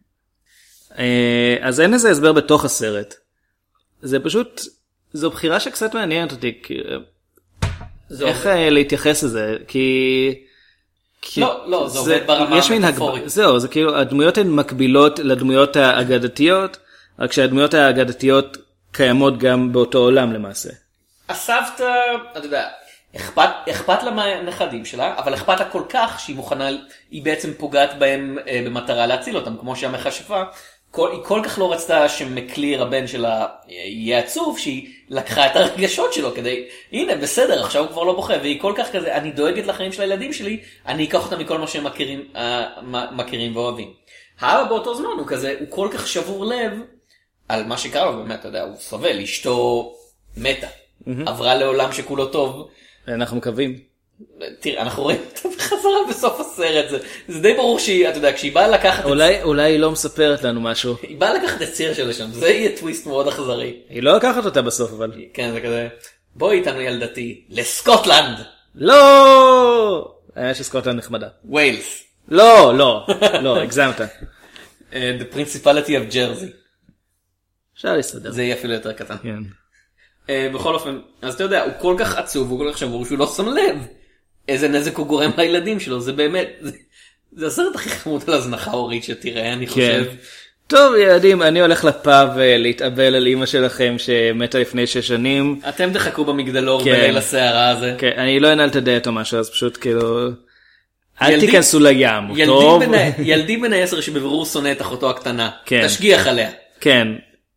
אז אין איזה הסבר בתוך הסרט. זה פשוט, זו בחירה שקצת מעניינת אותי. איך להתייחס לזה? כי... לא, זה עובד ברמה המטאפורית. זהו, זה כאילו, הדמויות הן מקבילות לדמויות האגדתיות, רק שהדמויות האגדתיות קיימות גם באותו עולם למעשה. הסבתא, אתה יודע, אכפת לה מהנכדים שלה, אבל אכפת לה כל כך שהיא מוכנה, היא בעצם פוגעת בהם במטרה להציל אותם, כמו שהמכשפה, היא כל כך לא רצתה שמקליר הבן שלה יהיה עצוב, שהיא לקחה את הרגשות שלו כדי, הנה בסדר, עכשיו הוא כבר לא בוכה, והיא כל כך כזה, אני דואגת לחיים של הילדים שלי, אני אקח אותם מכל מה שהם מכירים ואוהבים. האבא באותו זמן הוא כזה, הוא כל כך שבור לב, על מה שקרה לו, באמת, אתה יודע, הוא סובל, אשתו מתה, עברה לעולם שכולו טוב. אנחנו מקווים. תראה, אנחנו רואים אותה בחזרה בסוף הסרט, זה די ברור שהיא, אתה יודע, כשהיא באה לקחת... אולי היא לא מספרת לנו משהו. היא באה לקחת את סיר שלה שם, זה יהיה טוויסט מאוד אכזרי. היא לא לקחת אותה בסוף, אבל... כן, זה כזה, בואי איתנו ילדתי, לסקוטלנד! לא! היה שסקוטלנד נחמדה. ווילס. לא, הגזמת. The Principality of Jersey. אפשר להסתדר. זה יהיה אפילו יותר קטן. כן. בכל אופן, אז אתה יודע, הוא כל כך עצוב, הוא כל כך שבור שהוא לא שם לב איזה נזק הוא גורם לילדים שלו, זה באמת, זה הסרט הכי חמוד על הזנחה הורית שתראה, אני חושב. טוב ילדים, אני הולך לפאב להתאבל על אמא שלכם שמתה לפני 6 שנים. אתם תחכו במגדלור בליל הסערה הזה. כן, אני לא אנהל את הדעת או משהו, אז פשוט כאילו, אל תיכנסו לים, טוב? ילדי בן 10 שבבירור שונא את אחותו הקטנה, כן. תשגיח עליה. כן.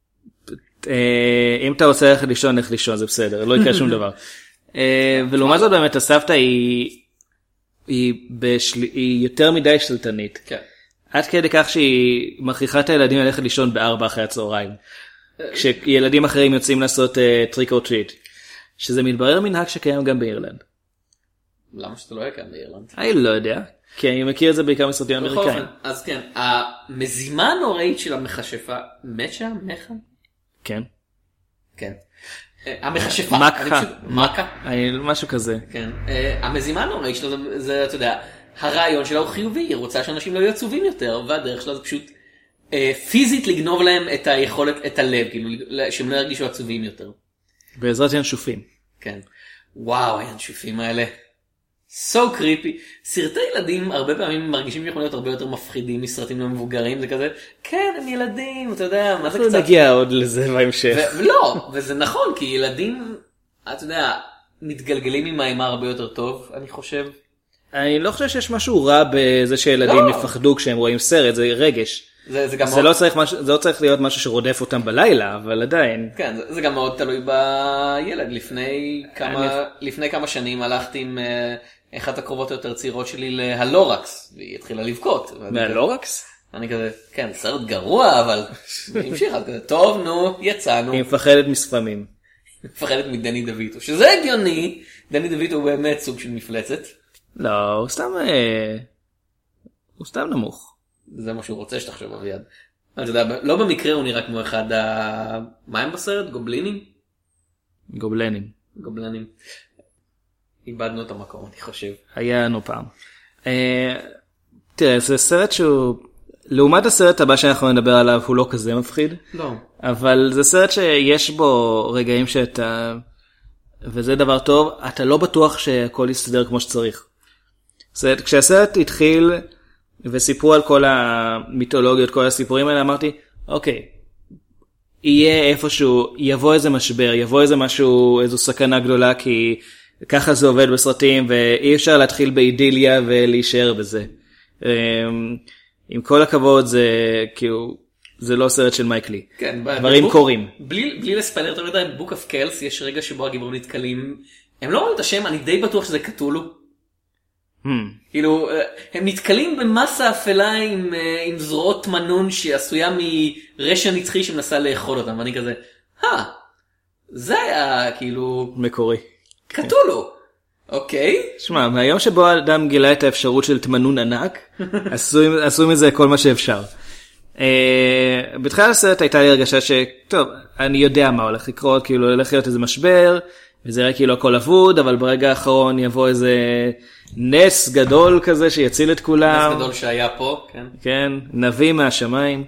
אם אתה רוצה ללכת לישון, לך לישון, זה בסדר, לא יקרה שום דבר. ולעומת זאת באמת הסבתא היא יותר מדי שלטנית. כן. עד כדי כך שהיא מכריחה את הילדים ללכת לישון ב4 אחרי הצהריים. כשילדים אחרים יוצאים לעשות טריק או טריט. שזה מתברר מנהג שקיים גם באירלנד. למה שאתה לא יקם באירלנד? אני לא יודע. כי אני מכיר את זה בעיקר מסרטים אמריקאים. אז כן, המזימה הנוראית של המכשפה, מת שם? מחה? כן. כן. המכשפה. מכה. משהו כזה. כן. המזימה הנוראית שלו זה, אתה יודע, הרעיון שלה הוא חיובי, היא רוצה שאנשים לא יהיו עצובים יותר, והדרך שלה זה פשוט פיזית לגנוב להם את היכולת, את הלב, כאילו, שהם לא ירגישו עצובים יותר. בעזרת ינשופים. כן. וואו, הינשופים האלה. So creepy. סרטי ילדים הרבה פעמים מרגישים שיכולים להיות הרבה יותר מפחידים מסרטים למבוגרים, זה כזה, כן, הם ילדים, אתה יודע, מה זה קצת... נגיע עוד לזה בהמשך. לא, וזה נכון, כי ילדים, אתה יודע, מתגלגלים עם האימה הרבה יותר טוב, אני חושב. אני לא חושב שיש משהו רע בזה שילדים יפחדו כשהם רואים סרט, זה רגש. זה לא צריך להיות משהו שרודף אותם בלילה, אבל עדיין. כן, זה גם מאוד תלוי בילד. לפני כמה שנים הלכתי עם אחת הקרובות היותר צעירות שלי להלורקס, והיא התחילה לבכות. מהלורקס? אני כזה, כן, סרט גרוע, אבל המשיך, טוב, נו, יצאנו. היא מפחדת מספמים. היא מפחדת מדני דויטו, שזה הגיוני. דני דויטו הוא באמת סוג של מפלצת. לא, הוא סתם נמוך. זה מה שהוא רוצה שתחשוב אביעד. אתה יודע, לא במקרה הוא נראה כמו אחד מה הם בסרט? גובלינים? גובלנים. איבדנו את המקום, אני חושב. היה לנו פעם. תראה, זה סרט שהוא... לעומת הסרט הבא שאנחנו נדבר עליו, הוא לא כזה מפחיד. לא. אבל זה סרט שיש בו רגעים שאתה... וזה דבר טוב, אתה לא בטוח שהכל יסתדר כמו שצריך. כשהסרט התחיל... וסיפרו על כל המיתולוגיות, כל הסיפורים האלה, אמרתי, אוקיי, יהיה איפשהו, יבוא איזה משבר, יבוא איזה משהו, איזו סכנה גדולה, כי ככה זה עובד בסרטים, ואי אפשר להתחיל באידיליה ולהישאר בזה. עם כל הכבוד, זה כאילו, זה לא סרט של מייק לי. כן, דברים קורים. בלי לספיילר, אתה יודע, בוק אוף קלס, יש רגע שבו הגיבורים נתקלים, הם לא רואים את השם, אני די בטוח שזה קטולו. כאילו, הם נתקלים במסה אפלה עם זרועות מנון שעשויה מרשע נצחי שמנסה לאכול אותם, ואני כזה, זה היה כאילו... מקורי. קטולו. אוקיי. שמע, מהיום שבו האדם גילה את האפשרות של תמנון ענק, עשו מזה כל מה שאפשר. בתחילת הסרט הייתה לי הרגשה שטוב, אני יודע מה הולך לקרות, כאילו הולך להיות איזה משבר, וזה יראה כאילו הכל אבוד, אבל ברגע האחרון יבוא איזה נס גדול כזה שיציל את כולם. נס גדול שהיה פה, כן. כן, נביא מהשמיים.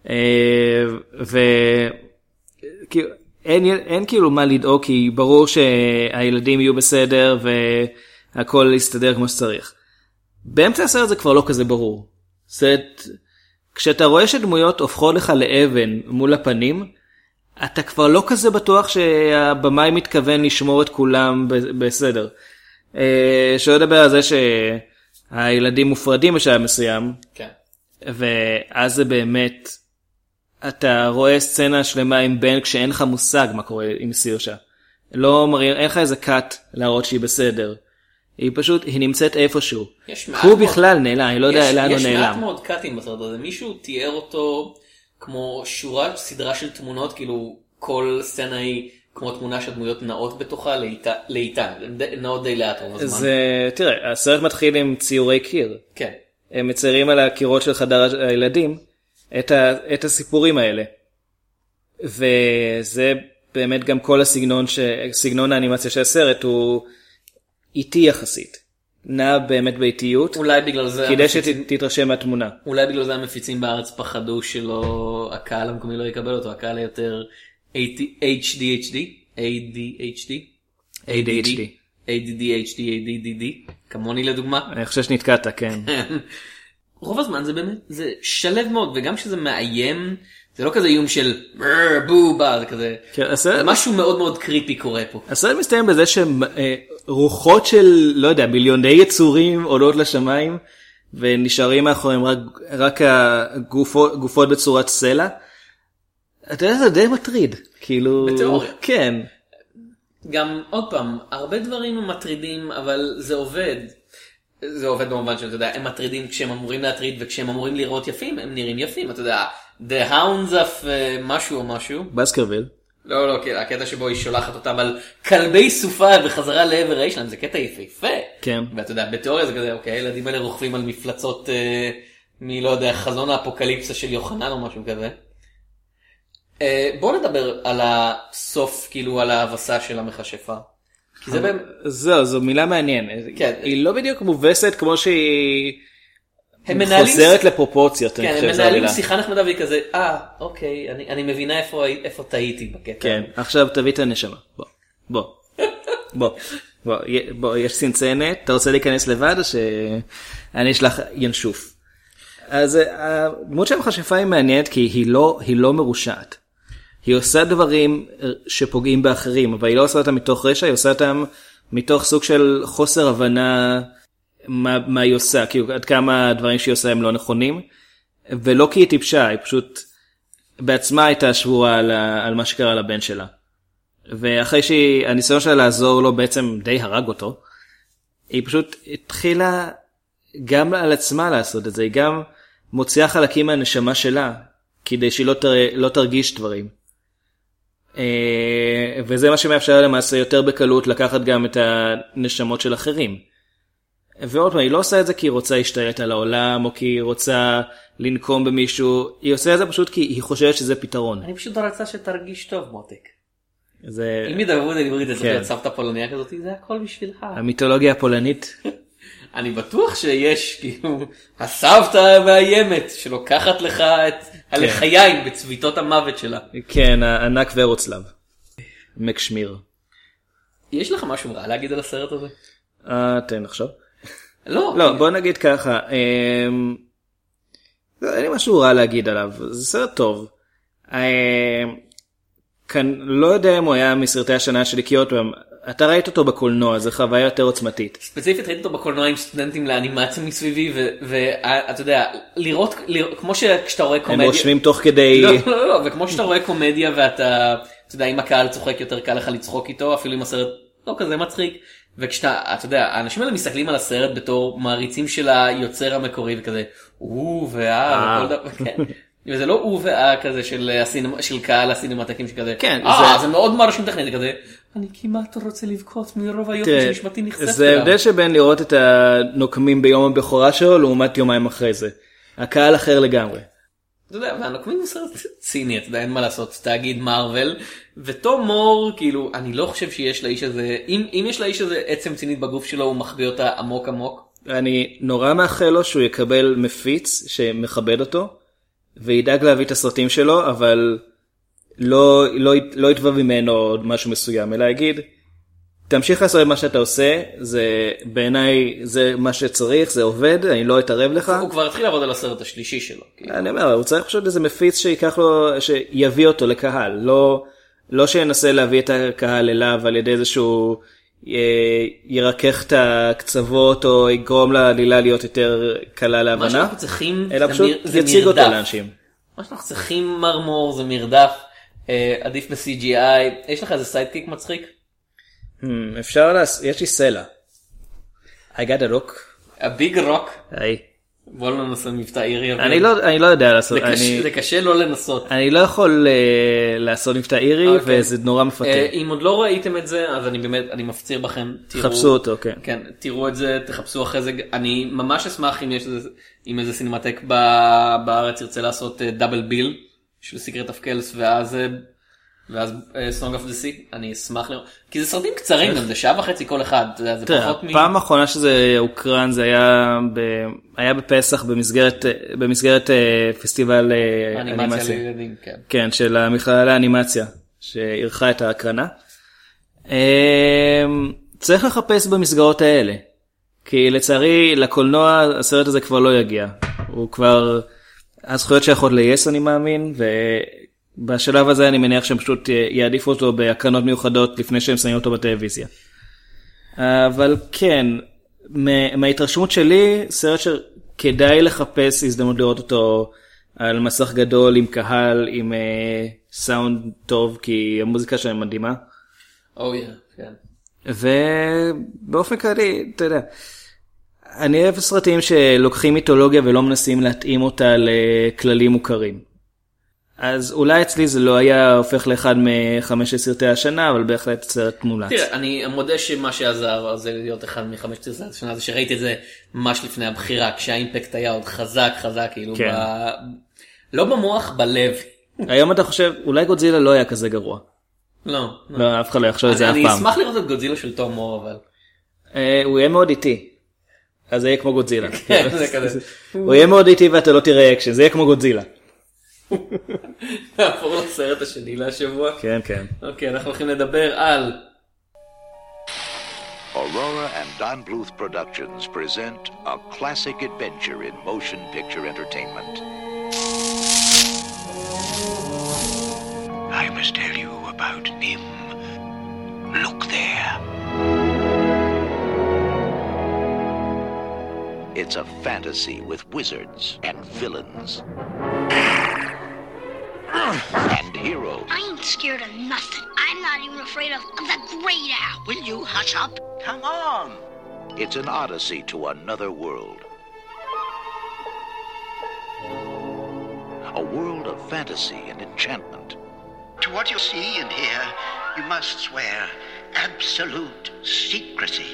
אין כאילו מה לדאוג, כי ברור שהילדים יהיו בסדר והכל יסתדר כמו שצריך. באמצע הסרט זה כבר לא כזה ברור. כשאתה רואה שדמויות הופכות לך לאבן מול הפנים, אתה כבר לא כזה בטוח שהבמאי מתכוון לשמור את כולם בסדר. שלא לדבר על זה שהילדים מופרדים בשלב מסוים. כן. ואז זה באמת, אתה רואה סצנה שלמה עם בן כשאין לך מושג מה קורה עם סירשה. לא מראים, אין לך איזה קאט להראות שהיא בסדר. היא פשוט, היא נמצאת איפשהו. הוא בכלל נעלם, אני לא יודע לאן הוא נעלם. יש מעט מאוד קאטים בסרט הזה. מישהו תיאר אותו כמו שורת סדרה של תמונות, כאילו כל סצנה היא כמו תמונה שהדמויות נעות בתוכה לאיתן. נעות די לאט רוב הזמן. תראה, הסרט מתחיל עם ציורי קיר. כן. הם מציירים על הקירות של חדר הילדים את הסיפורים האלה. וזה באמת גם כל סגנון האנימציה של הסרט הוא איטי יחסית. נע באמת באיטיות. אולי בגלל זה... כדי שתתרשם מהתמונה. אולי בגלל זה המפיצים בארץ פחדו שלא, הקהל המקומי לא יקבל אותו, הקהל היותר ADHD, כמוני לדוגמה. אני חושב שנתקעת, כן. רוב הזמן זה באמת, זה שלב מאוד, וגם שזה מאיים, זה לא כזה איום של בובה, זה כזה, זה משהו מאוד מאוד קריפי קורה פה. הסרט מסתיים בזה שרוחות של, לא יודע, מיליוני יצורים עולות לשמיים, ונשארים מאחוריהם רק הגופות בצורת סלע. אתה יודע, זה די מטריד. כאילו... בתיאוריה. כן. גם, עוד פעם, הרבה דברים הם אבל זה עובד. זה עובד במובן שאתה יודע, הם מטרידים כשהם אמורים להטריד, וכשהם אמורים לראות יפים, הם נראים יפים. אתה יודע, The Hounds of משהו או משהו. בסקרוויל. לא, כן, הקטע שבו היא שולחת אותם על כלבי סופה וחזרה לעבר האיש שלהם, זה קטע יפהפה. כן. ואתה יודע, בתיאוריה זה כזה, אוקיי, הילדים האלה רוכבים על מפלצות, מי לא יודע, חזון האפוקליפסה של יוחנן או משהו כזה. בואו נדבר על הסוף, כאילו על ההבסה של המכשפה. כי זה באמת... זו מילה מעניינת. כן. היא לא בדיוק מובסת כמו שהיא חוזרת לפרופורציות. כן, הם מנהלים שיחה נחמדה והיא כזה, אוקיי, אני מבינה איפה טעיתי בקטע. כן, עכשיו תביא את הנשמה. בוא, יש צנצנת, אתה רוצה להיכנס לבד או שאני אשלח ינשוף? אז הדמות של המכשפה היא מעניינת כי היא לא מרושעת. היא עושה דברים שפוגעים באחרים, אבל היא לא עושה אותם מתוך רשע, היא עושה אותם מתוך סוג של חוסר הבנה מה היא עושה, כאילו עד כמה הדברים שהיא עושה הם לא נכונים, ולא כי היא טיפשה, היא פשוט בעצמה הייתה שבורה על מה שקרה לבן שלה. ואחרי שהניסיון שלה לעזור לו בעצם די הרג אותו, היא פשוט התחילה גם על עצמה לעשות את זה, היא גם מוציאה חלקים מהנשמה שלה, כדי שהיא לא תרגיש דברים. וזה מה שמאפשר למעשה יותר בקלות לקחת גם את הנשמות של אחרים. ועוד פעם, היא לא עושה את זה כי היא רוצה להשתלט על העולם, או כי היא רוצה לנקום במישהו, היא עושה את זה פשוט כי היא חושבת שזה פתרון. אני פשוט רוצה שתרגיש טוב, מותק. אם ידברו את הדיברית, זה להיות סבתא פולניה כזאת, זה הכל בשבילך. המיתולוגיה הפולנית. אני בטוח שיש, כאילו, הסבתא המאיימת שלוקחת לך את הלחיים בצביתות המוות שלה. כן, הענק ורוצלב. מקשמיר. יש לך משהו רע להגיד על הסרט הזה? תן עכשיו. לא, בוא נגיד ככה. אין לי משהו רע להגיד עליו. זה סרט טוב. לא יודע אם הוא היה מסרטי השנה שלי, כי עוד פעם, אתה ראית אותו בקולנוע, זה חוויה יותר עוצמתית. ספציפית ראית אותו בקולנוע עם סטודנטים לאנימציה מסביבי, ואתה יודע, לראות, כמו שכשאתה רואה קומדיה... הם רושמים תוך כדי... לא, וכמו שאתה רואה קומדיה ואתה, אתה יודע, אם הקהל צוחק יותר קל לך לצחוק איתו, אפילו אם הסרט לא כזה מצחיק, וכשאתה, אתה יודע, האנשים האלה מסתכלים על הסרט בתור מעריצים של היוצר המקורי, וכזה, וכל דבר, כן. וזה לא כזה של קהל הסינמטקים שכזה, זה מאוד מרשים טכנית, זה כזה, אני כמעט רוצה לבכות מרוב היופי שנשמתי נחשפת אליו. זה הבדל שבין לראות את הנוקמים ביום הבכורה שלו, לעומת יומיים אחרי זה. הקהל אחר לגמרי. אתה יודע, והנוקמים הוא סרט ציני, אתה יודע, אין מה לעשות, תאגיד מארוול, וטום מור, כאילו, אני לא חושב שיש לאיש הזה, אם יש לאיש הזה עצם צינית בגוף שלו, הוא מחביא אותה עמוק עמוק. אני נורא מאחל לו שהוא יקבל מפיץ שמכבד אותו, וידאג להביא את הסרטים שלו, אבל לא יתבע ממנו משהו מסוים, אלא יגיד, תמשיך לעשות את מה שאתה עושה, זה בעיניי זה מה שצריך, זה עובד, אני לא אתערב לך. הוא כבר התחיל לעבוד על הסרט השלישי שלו. אני אומר, הוא צריך פשוט איזה מפיץ שיביא אותו לקהל, לא שינסה להביא את הקהל אליו על ידי איזשהו ירקח את הקצוות או יגרום לעלילה להיות יותר קלה להבנה. מה שאנחנו צריכים אלא פשוט יציג אותו לאנשים. מה שאנחנו צריכים מרמור זה מרדף, עדיף ב-CGI. יש לך איזה סיידקיק מצחיק? אפשר יש לי סלע. I got a rock. A big rock? היי. בוא לא ננסה מבטא אירי. אני לא יודע לעשות. זה קשה לא לנסות. אני לא יכול לעשות מבטא אירי וזה נורא מפתה. אם עוד לא ראיתם את זה, אז אני מפציר בכם. תחפשו אותו, כן. כן, תראו את זה, תחפשו אחרי זה. אני ממש אשמח אם איזה סינמטק בארץ ירצה לעשות דאבל ביל של סיקרט אף קלס, ואז ואז Song of the Sea, אני אשמח לראות, כי זה סרטים קצרים גם, זה שעה וחצי כל אחד, זה פחות פעם האחרונה שזה הוקרן, זה היה בפסח במסגרת פסטיבל אנימציה לילדים, כן. כן, של המכללה לאנימציה, שערכה את ההקרנה. צריך לחפש במסגרות האלה, כי לצערי לקולנוע הסרט הזה כבר לא יגיע, הוא כבר, הזכויות שייכות ל-yes אני מאמין, בשלב הזה אני מניח שהם פשוט יעדיפו אותו בהקרנות מיוחדות לפני שהם שמים אותו בטלוויזיה. אבל כן, מההתרשמות שלי, סרט שכדאי לחפש הזדמנות לראות אותו על מסך גדול, עם קהל, עם סאונד טוב, כי המוזיקה שלהם מדהימה. כן. ובאופן כללי, אתה יודע, אני אוהב סרטים שלוקחים מיתולוגיה ולא מנסים להתאים אותה לכללים מוכרים. אז אולי אצלי זה לא היה הופך לאחד מ5 סרטי השנה, אבל בהחלט סרט מומלץ. תראה, אני מודה שמה שעזר זה להיות אחד מ5 סרטי השנה, זה שראיתי את זה ממש לפני הבחירה, כשהאימפקט היה עוד חזק, כאילו כן. לא במוח, בלב. היום אתה חושב, אולי גודזילה לא היה כזה גרוע. לא. אף אחד לא יחשוב על זה אף פעם. אני אשמח לראות את גודזילה של תום מור, אבל... הוא יהיה מאוד איטי. אז זה יהיה כמו גודזילה. כן, זה כזה. הוא יהיה מאוד איטי ואתה לא תראה אקשן, זה יהיה כמו גודזילה. נעבור לסרט השני להשבוע. כן, כן. אוקיי, אנחנו הולכים לדבר על... Aurora and Don Bluth Productions present a classic adventure in motion picture entertainment. I must tell you about Nim. Look there. It's a fantasy with wizards and villains. And heroes. I ain't scared of nothing. I'm not even afraid of the Great Owl. Will you hush up? Come on. It's an odyssey to another world. A world of fantasy and enchantment. To what you see and hear, you must swear absolute secrecy.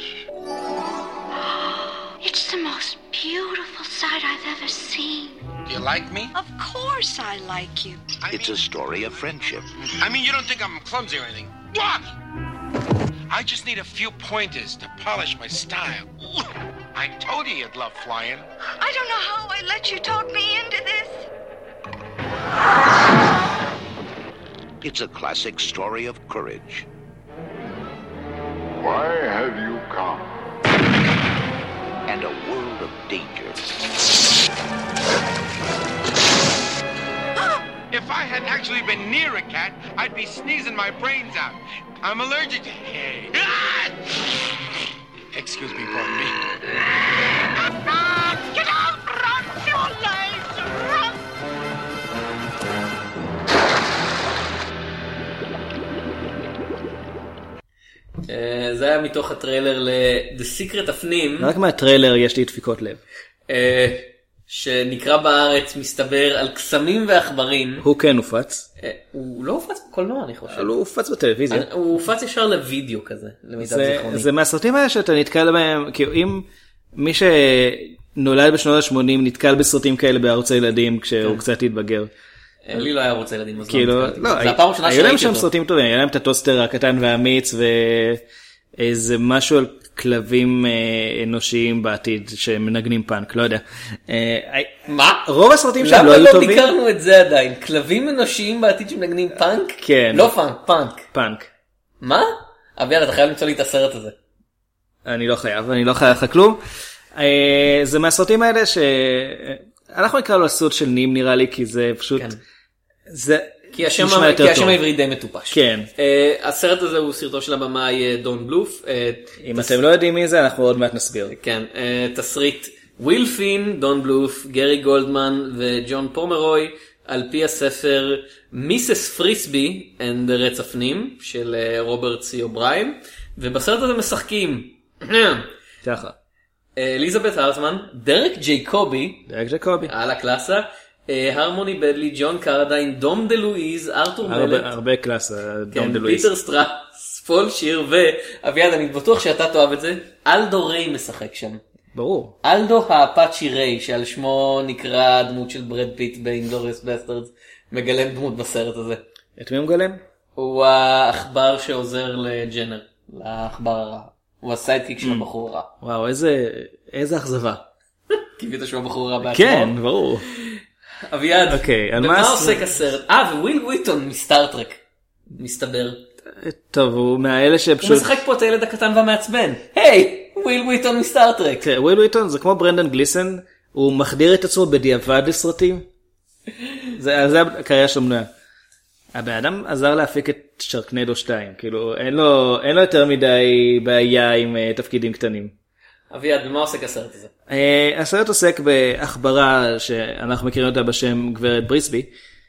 It's the most beautiful sight I've ever seen. Do you like me? Of course I like you. It's a story of friendship. I mean, you don't think I'm clumsy or anything. What? I just need a few pointers to polish my style. I told you you'd love flying. I don't know how I let you talk me into this. It's a classic story of courage. Why have you come? And a world of danger. If I had actually been near a cat, I'd be sneezing my brains out. I'm allergic to hay. Excuse me, pardon me. Get out! Run for your lives! Run! זה היה מתוך הטריילר ל-The Secret הפנים. רק מהטריילר יש לי דפיקות לב. שנקרא בארץ מסתבר על קסמים ועכברים. הוא כן הופץ. הוא לא הופץ בקולנוע אני חושב. אבל הוא הופץ בטלוויזיה. הוא הופץ ישר לוידאו כזה, למיטב זיכרוני. זה מהסרטים האלה שאתה נתקל בהם, כאילו אם מי שנולד בשנות ה-80 נתקל בסרטים כאלה בערוץ הילדים כשהוא קצת התבגר. לי לא היה ערוץ הילדים, אז לא, זה הפעם הראשונה היו להם שראיתי שם אותו. סרטים טובים, היה להם את הטוסטר הקטן והאמיץ ואיזה משהו על כלבים אנושיים בעתיד שמנגנים פאנק, לא יודע. מה? רוב הסרטים שם לא היו למה טובים. לא ביקרנו את זה עדיין? כלבים אנושיים בעתיד שמנגנים פאנק? כן. לא פאנק, פאנק. פאנק. מה? אביאל, אתה חייב למצוא לי את הסרט הזה. אני לא חייב לך כלום. זה מהסרטים האלה שאנחנו נקרא לו הסרט של נים נראה לי, כי זה פשוט... זה... כי השם העברי די מטופש. כן. הסרט הזה הוא סרטו של הבמאי דון בלוף. אם אתם לא יודעים מי זה, אנחנו עוד מעט נסביר. כן. תסריט וויל פין, דון בלוף, גרי גולדמן וג'ון פומרוי, על פי הספר מיסס פריסבי and the רץ הפנים של רוברט סי אובריין. ובסרט הזה משחקים. ככה. אליזבת הרטמן, דרק ג'ייקובי. על הקלאסה. הרמוני בדלי, ג'ון קרדיין, דום דה לואיז, ארתור מלט. הרבה קלאסה, דום דה לואיז. פיטר סטרס, פול שיר, ואביעד, אני בטוח שאתה תאהב את זה, אלדו ריי משחק שם. ברור. אלדו האפאצ'י ריי, שעל שמו נקרא דמות של ברד פיט באינגלוריוס בסטרדס, מגלם דמות בסרט הזה. את מי הוא מגלם? הוא האחבר שעוזר לג'נר, לאחבר הרע. הוא הסיידקיק של הבחור הרע. וואו, איזה אכזבה. קיווית שהוא הבחור הרע בעצמו? כן, ברור. אביעד, אוקיי, במה עוסק הסרט? וויל וויטון מסטארטרק, מסתבר. טוב, הוא מהאלה שפשוט... הוא משחק פה את הילד הקטן והמעצבן. היי, וויל וויטון מסטארטרק. וויל וויטון זה כמו ברנדן גליסן, הוא מחדיר את עצמו בדיעבד לסרטים. זה הקריירה של מנויה. הבן אדם עזר להפיק את שרקנדו 2, כאילו אין לו יותר מדי בעיה עם תפקידים קטנים. אביעד, במה עוסק הסרט הזה? הסרט עוסק באחברה שאנחנו מכירים אותה בשם גברת בריסבי,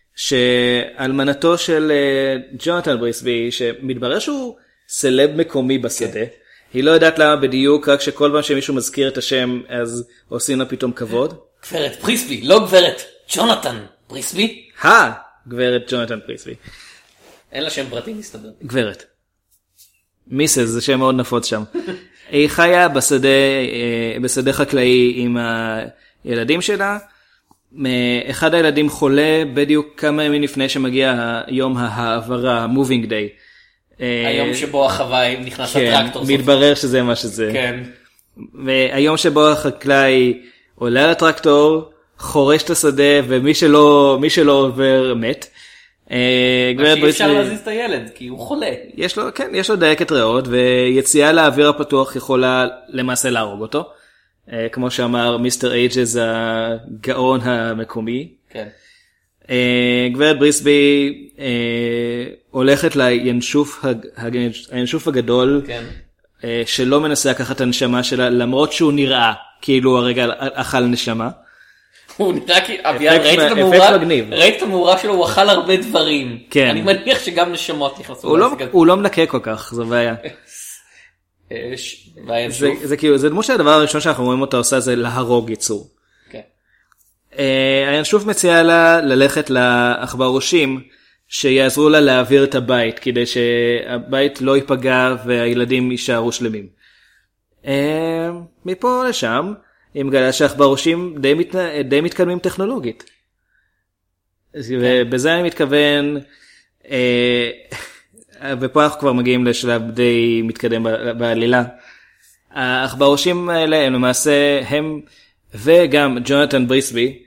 שאלמנתו של ג'ונתן בריסבי, שמתברר שהוא סלב מקומי בשדה. היא לא יודעת למה בדיוק, רק שכל פעם שמישהו מזכיר את השם, אז עושים לה פתאום כבוד. גברת בריסבי, לא גברת ג'ונתן בריסבי. גברת ג'ונתן בריסבי. אין לה שם פרטי, מסתבר. גברת. מיסס, זה שם מאוד נפוץ שם. היא חיה בשדה חקלאי עם הילדים שלה. אחד הילדים חולה בדיוק כמה ימים לפני שמגיע היום העברה, ה-moving day. היום שבו החוואי נכנס לטרקטור. כן, מתברר שזה מה שזה. כן. והיום שבו החקלאי עולה על הטרקטור, חורש את השדה, ומי שלא עובר מת. אי אפשר להזיז את הילד, כי הוא חולה. יש לו דייקת ריאות, ויציאה לאוויר הפתוח יכולה למעשה להרוג אותו. כמו שאמר מיסטר אייג'ז הגאון המקומי. כן. גברת בריסבי הולכת לינשוף הגדול, כן. שלא מנסה לקחת את הנשמה שלה, למרות שהוא נראה כאילו הרגע אכל נשמה. הוא נראה כי, אביעד, ראית את המאורה שלו, הוא אכל הרבה דברים. כן. אני מניח שגם נשמות נכנסו. הוא לא מנקה כל כך, זו בעיה. זה דמות שהדבר הראשון שאנחנו רואים אותה עושה זה להרוג יצור. הינשוף מציע לה ללכת לעכברושים שיעזרו לה להעביר את הבית כדי שהבית לא ייפגע והילדים יישארו שלמים. מפה לשם היא מגלה שהעכברושים די מתקדמים טכנולוגית. ובזה אני מתכוון, ופה אנחנו כבר מגיעים לשלב די מתקדם בעלילה. העכברושים האלה הם למעשה הם וגם ג'ונתן בריסבי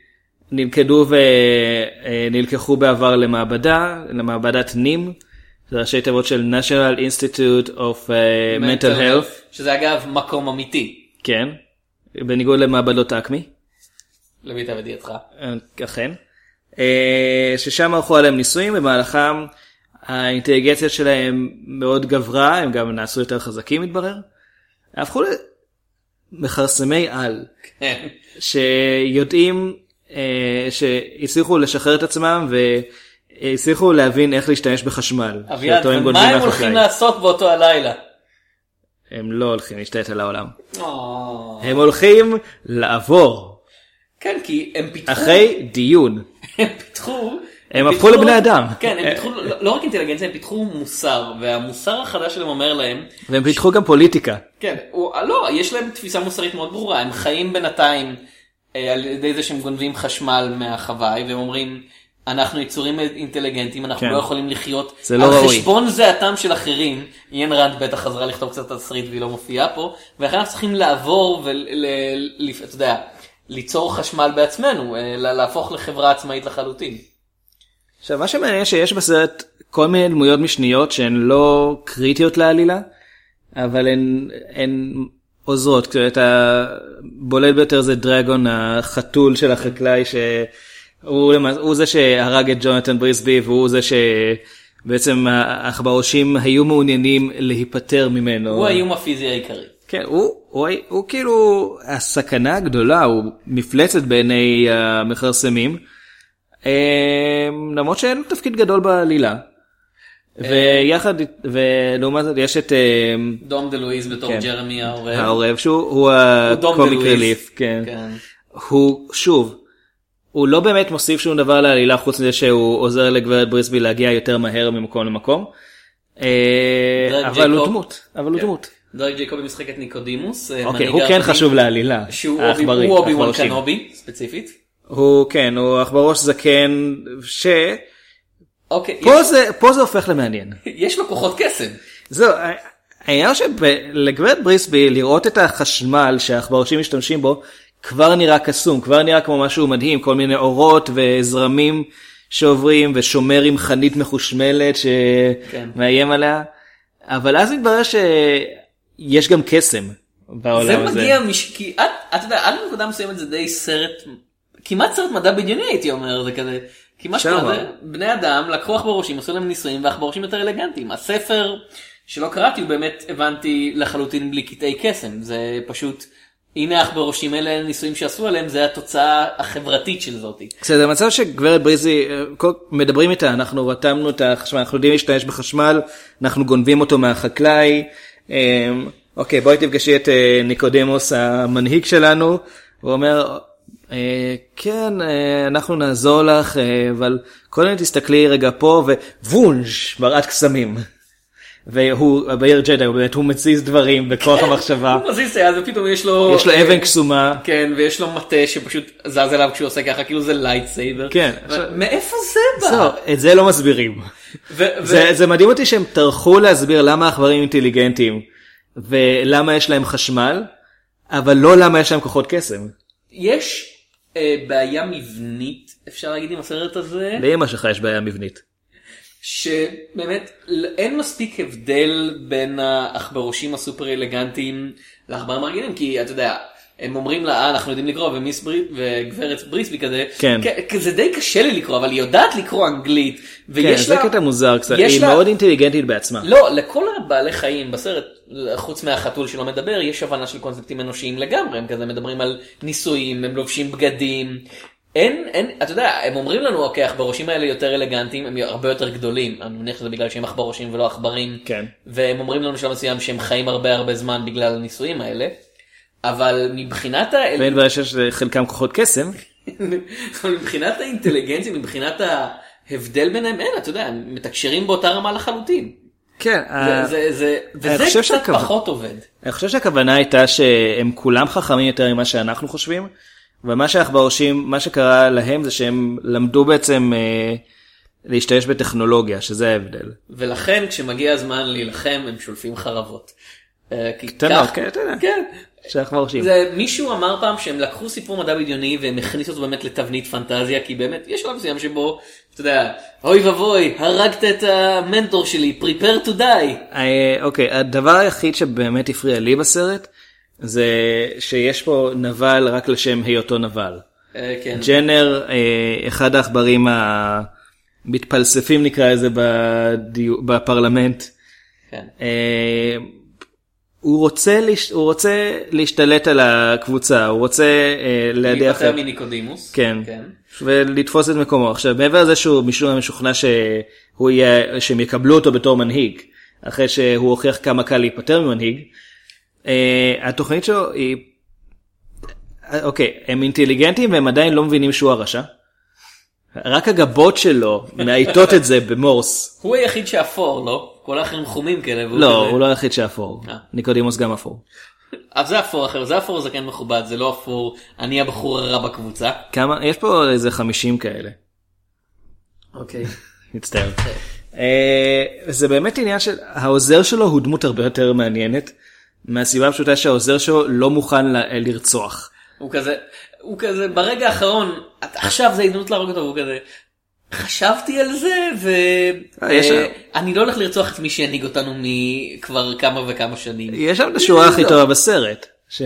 נלקחו בעבר למעבדת נים, זה ראשי תיבות של National Institute of Mental Health, שזה אגב מקום אמיתי. כן, בניגוד למעבדות אקמי. למיטב ידיעתך. אכן. ששם ערכו עליהם ניסויים, במהלכם האינטליגנציה שלהם מאוד גברה, הם גם נעשו יותר חזקים מתברר. הפכו מחרסמי על, שיודעים שהצליחו לשחרר את עצמם והצליחו להבין איך להשתמש בחשמל. אביעד, ומה הם הולכים לעשות באותו הלילה? הם לא הולכים להשתלט על העולם. הם הולכים לעבור. כן, כי הם פיתחו... אחרי דיון. הם הפכו לבני אדם. כן, הם פיתחו, לא רק אינטליגנציה, הם פיתחו מוסר, והמוסר החדש שלהם אומר להם... והם פיתחו גם פוליטיקה. כן, לא, יש להם תפיסה מוסרית מאוד ברורה, הם חיים בינתיים על ידי זה שהם גונבים חשמל מהחוואי, והם אומרים, אנחנו יצורים אינטליגנטים, אנחנו לא יכולים לחיות על חשבון זעתם של אחרים. איין רנד בטח חזרה לכתוב קצת תסריט והיא לא מופיעה פה, ולכן אנחנו צריכים לעבור אתה יודע, ליצור חשמל בעצמנו, להפוך לחברה עצמאית לחלוטין. עכשיו, מה שמעניין שיש בסרט כל מיני דמויות משניות שהן לא קריטיות לעלילה, אבל הן עוזרות. את הבולט ביותר זה דרגון, החתול של החקלאי, שהוא זה שהרג את ג'ונתן בריסבי, והוא זה שבעצם העכברושים היו מעוניינים להיפטר ממנו. הוא האיום הפיזי העיקרי. כן, הוא כאילו הסכנה הגדולה, הוא מפלצת בעיני המכרסמים, למרות שאין לו תפקיד גדול בעלילה. ויחד, ולעומת זאת יש את דום דה לואיז בתור ג'רמי העורב. העורב, שהוא הקומיק רליף. הוא, שוב, הוא לא באמת מוסיף שום דבר לעלילה, חוץ מזה שהוא עוזר לגברת בריסבי להגיע יותר מהר ממקום למקום. אבל הוא דמות. דרג ג'ייקובי משחק את ניקודימוס. אוקיי, הוא כן חשוב לעלילה. שהוא אובי וואן קנובי, ספציפית. הוא עכברוש זקן אוקיי. פה זה הופך למעניין. יש לו כוחות קסם. זהו, העניין שלגברת בריסבי לראות את החשמל שהעכברושים משתמשים בו, כבר נראה קסום, כבר נראה כמו משהו מדהים, כל מיני אורות וזרמים שעוברים, ושומר עם חנית מחושמלת שמאיים עליה, אבל אז מתברר שיש גם קסם בעולם הזה. זה מגיע, כי את יודע, עד לנקודה מסוימת זה די סרט, כמעט סרט מדע בדיוני הייתי אומר, זה כזה, כמעט כזה, בני אדם לקחו עכברושים, עשו להם ניסויים, והעכברושים יותר אלגנטיים. הספר שלא קראתי, הוא באמת הבנתי לחלוטין בלי קטעי קסם, זה פשוט, הנה העכברושים האלה, ניסויים שעשו עליהם, זה התוצאה החברתית של זאתי. זה המצב שגברת בריזי, מדברים איתה, אנחנו רתמנו את החשמל, אנחנו יודעים להשתמש בחשמל, אנחנו גונבים אותו מהחקלאי, אוקיי, בואי תפגשי את ניקודמוס המנהיג שלנו, הוא אומר, כן, אנחנו נעזור לך, אבל קודם תסתכלי רגע פה, ווונג' מראת קסמים. והוא, בעיר ג'די, הוא מציז דברים בכוח המחשבה. הוא מציז את זה, ופתאום יש לו... יש לו אבן קסומה. כן, ויש לו מטה שפשוט זז אליו כשהוא עושה ככה, כאילו זה לייטסייבר. כן. מאיפה זה בא? את זה לא מסבירים. זה מדהים אותי שהם טרחו להסביר למה העכברים אינטליגנטים, ולמה יש להם חשמל, אבל לא למה יש להם כוחות קסם. יש בעיה מבנית, אפשר להגיד עם הסרט הזה. לאמא שלך יש בעיה מבנית. שבאמת אין מספיק הבדל בין העכברושים הסופר אלגנטיים לעכברים הרגילים, כי אתה יודע, הם אומרים לה, אנחנו יודעים לקרוא, וגברת בריסבי כזה, כן. זה די קשה לי לקרוא, אבל היא יודעת לקרוא אנגלית, כן, זה קטע מוזר קצת, היא מאוד אינטליגנטית בעצמה. לא, לכל הבעלי חיים בסרט, חוץ מהחתול שלא מדבר, יש הבנה של קונספטים אנושיים לגמרי, הם כזה מדברים על ניסויים, הם לובשים בגדים, אתה יודע, הם אומרים לנו, אוקיי, העכברושים האלה יותר אלגנטיים, הם הרבה יותר גדולים, אני מניח שזה בגלל שהם עכברושים ולא עכברים, כן. והם אומרים לנו שלב מסוים שהם חיים הרבה זמן בגלל הניסויים האלה, אבל מבחינת ואין בעיה שחלקם כוחות קסם. מבחינת האינטליגנציה, מבחינת ההבדל ביניהם, אין, אתה יודע, הם מתקשרים באותה רמה לחלוטין. כן. וזה קצת פחות עובד. אני חושב שהכוונה הייתה שהם כולם חכמים יותר ממה שאנחנו חושבים, ומה שהעכברושים, מה שקרה להם זה שהם למדו בעצם להשתמש בטכנולוגיה, שזה ההבדל. ולכן כשמגיע הזמן להילחם הם שולפים חרבות. קטנות, כן, אתה יודע. כן. שהעכברושים. מישהו אמר פעם שהם לקחו סיפור מדע בדיוני והם הכניסו אותו באמת לתבנית פנטזיה, כי באמת יש שלב מסוים שבו, אתה יודע, אוי ובוי, הרגת את המנטור שלי, prepare to die. אוקיי, הדבר היחיד שבאמת הפריע לי בסרט, זה שיש פה נבל רק לשם היותו נבל. כן. ג'נר, אחד העכברים המתפלספים נקרא לזה בפרלמנט. כן. הוא רוצה להשתלט על הקבוצה, הוא רוצה להדיח... להיפטר מניקודימוס. כן. ולתפוס את מקומו. עכשיו, מעבר לזה שהוא משום משוכנע שהם יקבלו אותו בתור מנהיג, אחרי שהוא הוכיח כמה קל להיפטר ממנהיג, התוכנית שלו היא, אוקיי, הם אינטליגנטים והם עדיין לא מבינים שהוא הרשע. רק הגבות שלו מעיטות את זה במורס. הוא היחיד שאפור, לא? כל האחרים חומים כאלה. לא, הוא לא היחיד שאפור. ניקודימוס גם אפור. אז זה אפור אחר, זה אפור זקן מכובד, זה לא אפור, אני הבחור הרע בקבוצה. כמה? יש פה איזה 50 כאלה. אוקיי. מצטער. זה באמת עניין של, העוזר שלו הוא דמות הרבה יותר מעניינת, מהסיבה הפשוטה שהעוזר שלו לא מוכן לרצוח. הוא כזה, ברגע האחרון, עכשיו זה הזדמנות להרוג אותו, והוא כזה, חשבתי על זה, ואני לא הולך לרצוח את מי שהנהיג אותנו מכבר כמה וכמה שנים. יש שם את השורה הכי טובה בסרט,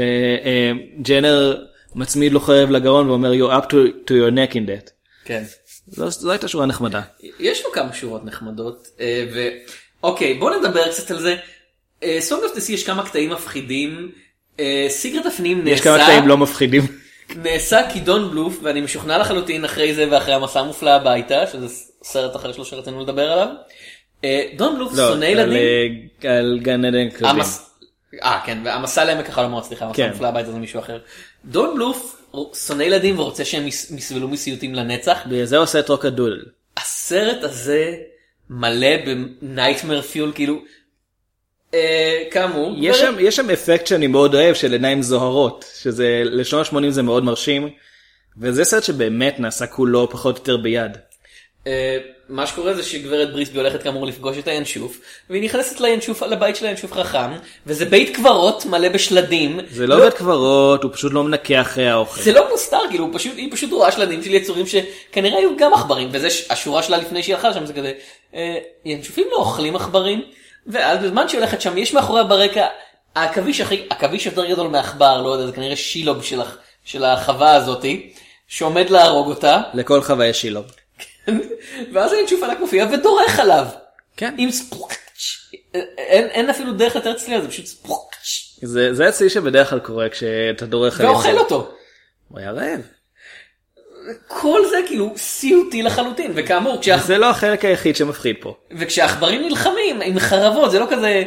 שג'נר מצמיד לו חרב לגרון ואומר, you're up to your neck in that. כן. זו הייתה שורה נחמדה. יש לו כמה שורות נחמדות, אוקיי, בואו נדבר קצת על זה. Song of the Sea יש כמה קטעים מפחידים, סיגרט הפנים נעשה... יש כמה קטעים לא מפחידים. נעשה כי דון בלוף, ואני משוכנע לחלוטין אחרי זה ואחרי המסע המופלא הביתה, שזה סרט אחר שלו שרצינו לדבר עליו. דון בלוף שונא ילדים... לא, על גן עדן כלבים. כן, והמסע לעמק החלומות, סליחה, המסע המופלא הביתה זה מישהו אחר. דון בלוף שונא ילדים ורוצה שהם יסבלו מסיוטים לנצח. בגלל זה עושה את רוק הדודל. הסרט הזה מלא בנייטמר פיול, כאילו... כאמור. יש שם אפקט שאני מאוד אוהב של עיניים זוהרות, שזה לשון ה-80 זה מאוד מרשים, וזה סרט שבאמת נעשה כולו פחות או יותר ביד. מה שקורה זה שגברת בריסבי הולכת כאמור לפגוש את הינשוף, והיא נכנסת לבית של הינשוף חכם, וזה בית קברות מלא בשלדים. זה לא בית קברות, הוא פשוט לא מנקה אחרי האוכל. זה לא מוסתר, כאילו, היא פשוט רואה שלדים של יצורים שכנראה היו גם עכברים, וזה השורה שלה לפני שהיא הלכה שם, זה כזה, ינשופים לא אוכלים עכברים, ואז בזמן שהיא הולכת שם, יש מאחוריה ברקע, העכביש יותר גדול מעכבר, לא יודע, זה כנראה שילוב של החווה הזאת, שעומד להרוג אותה. לכל חווה יש שילוב. ואז הינשוף ענק מופיע ודורך עליו. כן. עם ספוקץ'. אין אפילו דרך יותר צלילה, זה פשוט ספוקץ'. זה הצליל שבדרך כלל קורה כשאתה דורך עליו. ואוכל אותו. הוא היה רעב. כל זה כאילו סיוטי לחלוטין, וכאמור, זה לא החלק היחיד שמפחיד פה. וכשהעכברים נלחמים עם חרבות, זה לא כזה,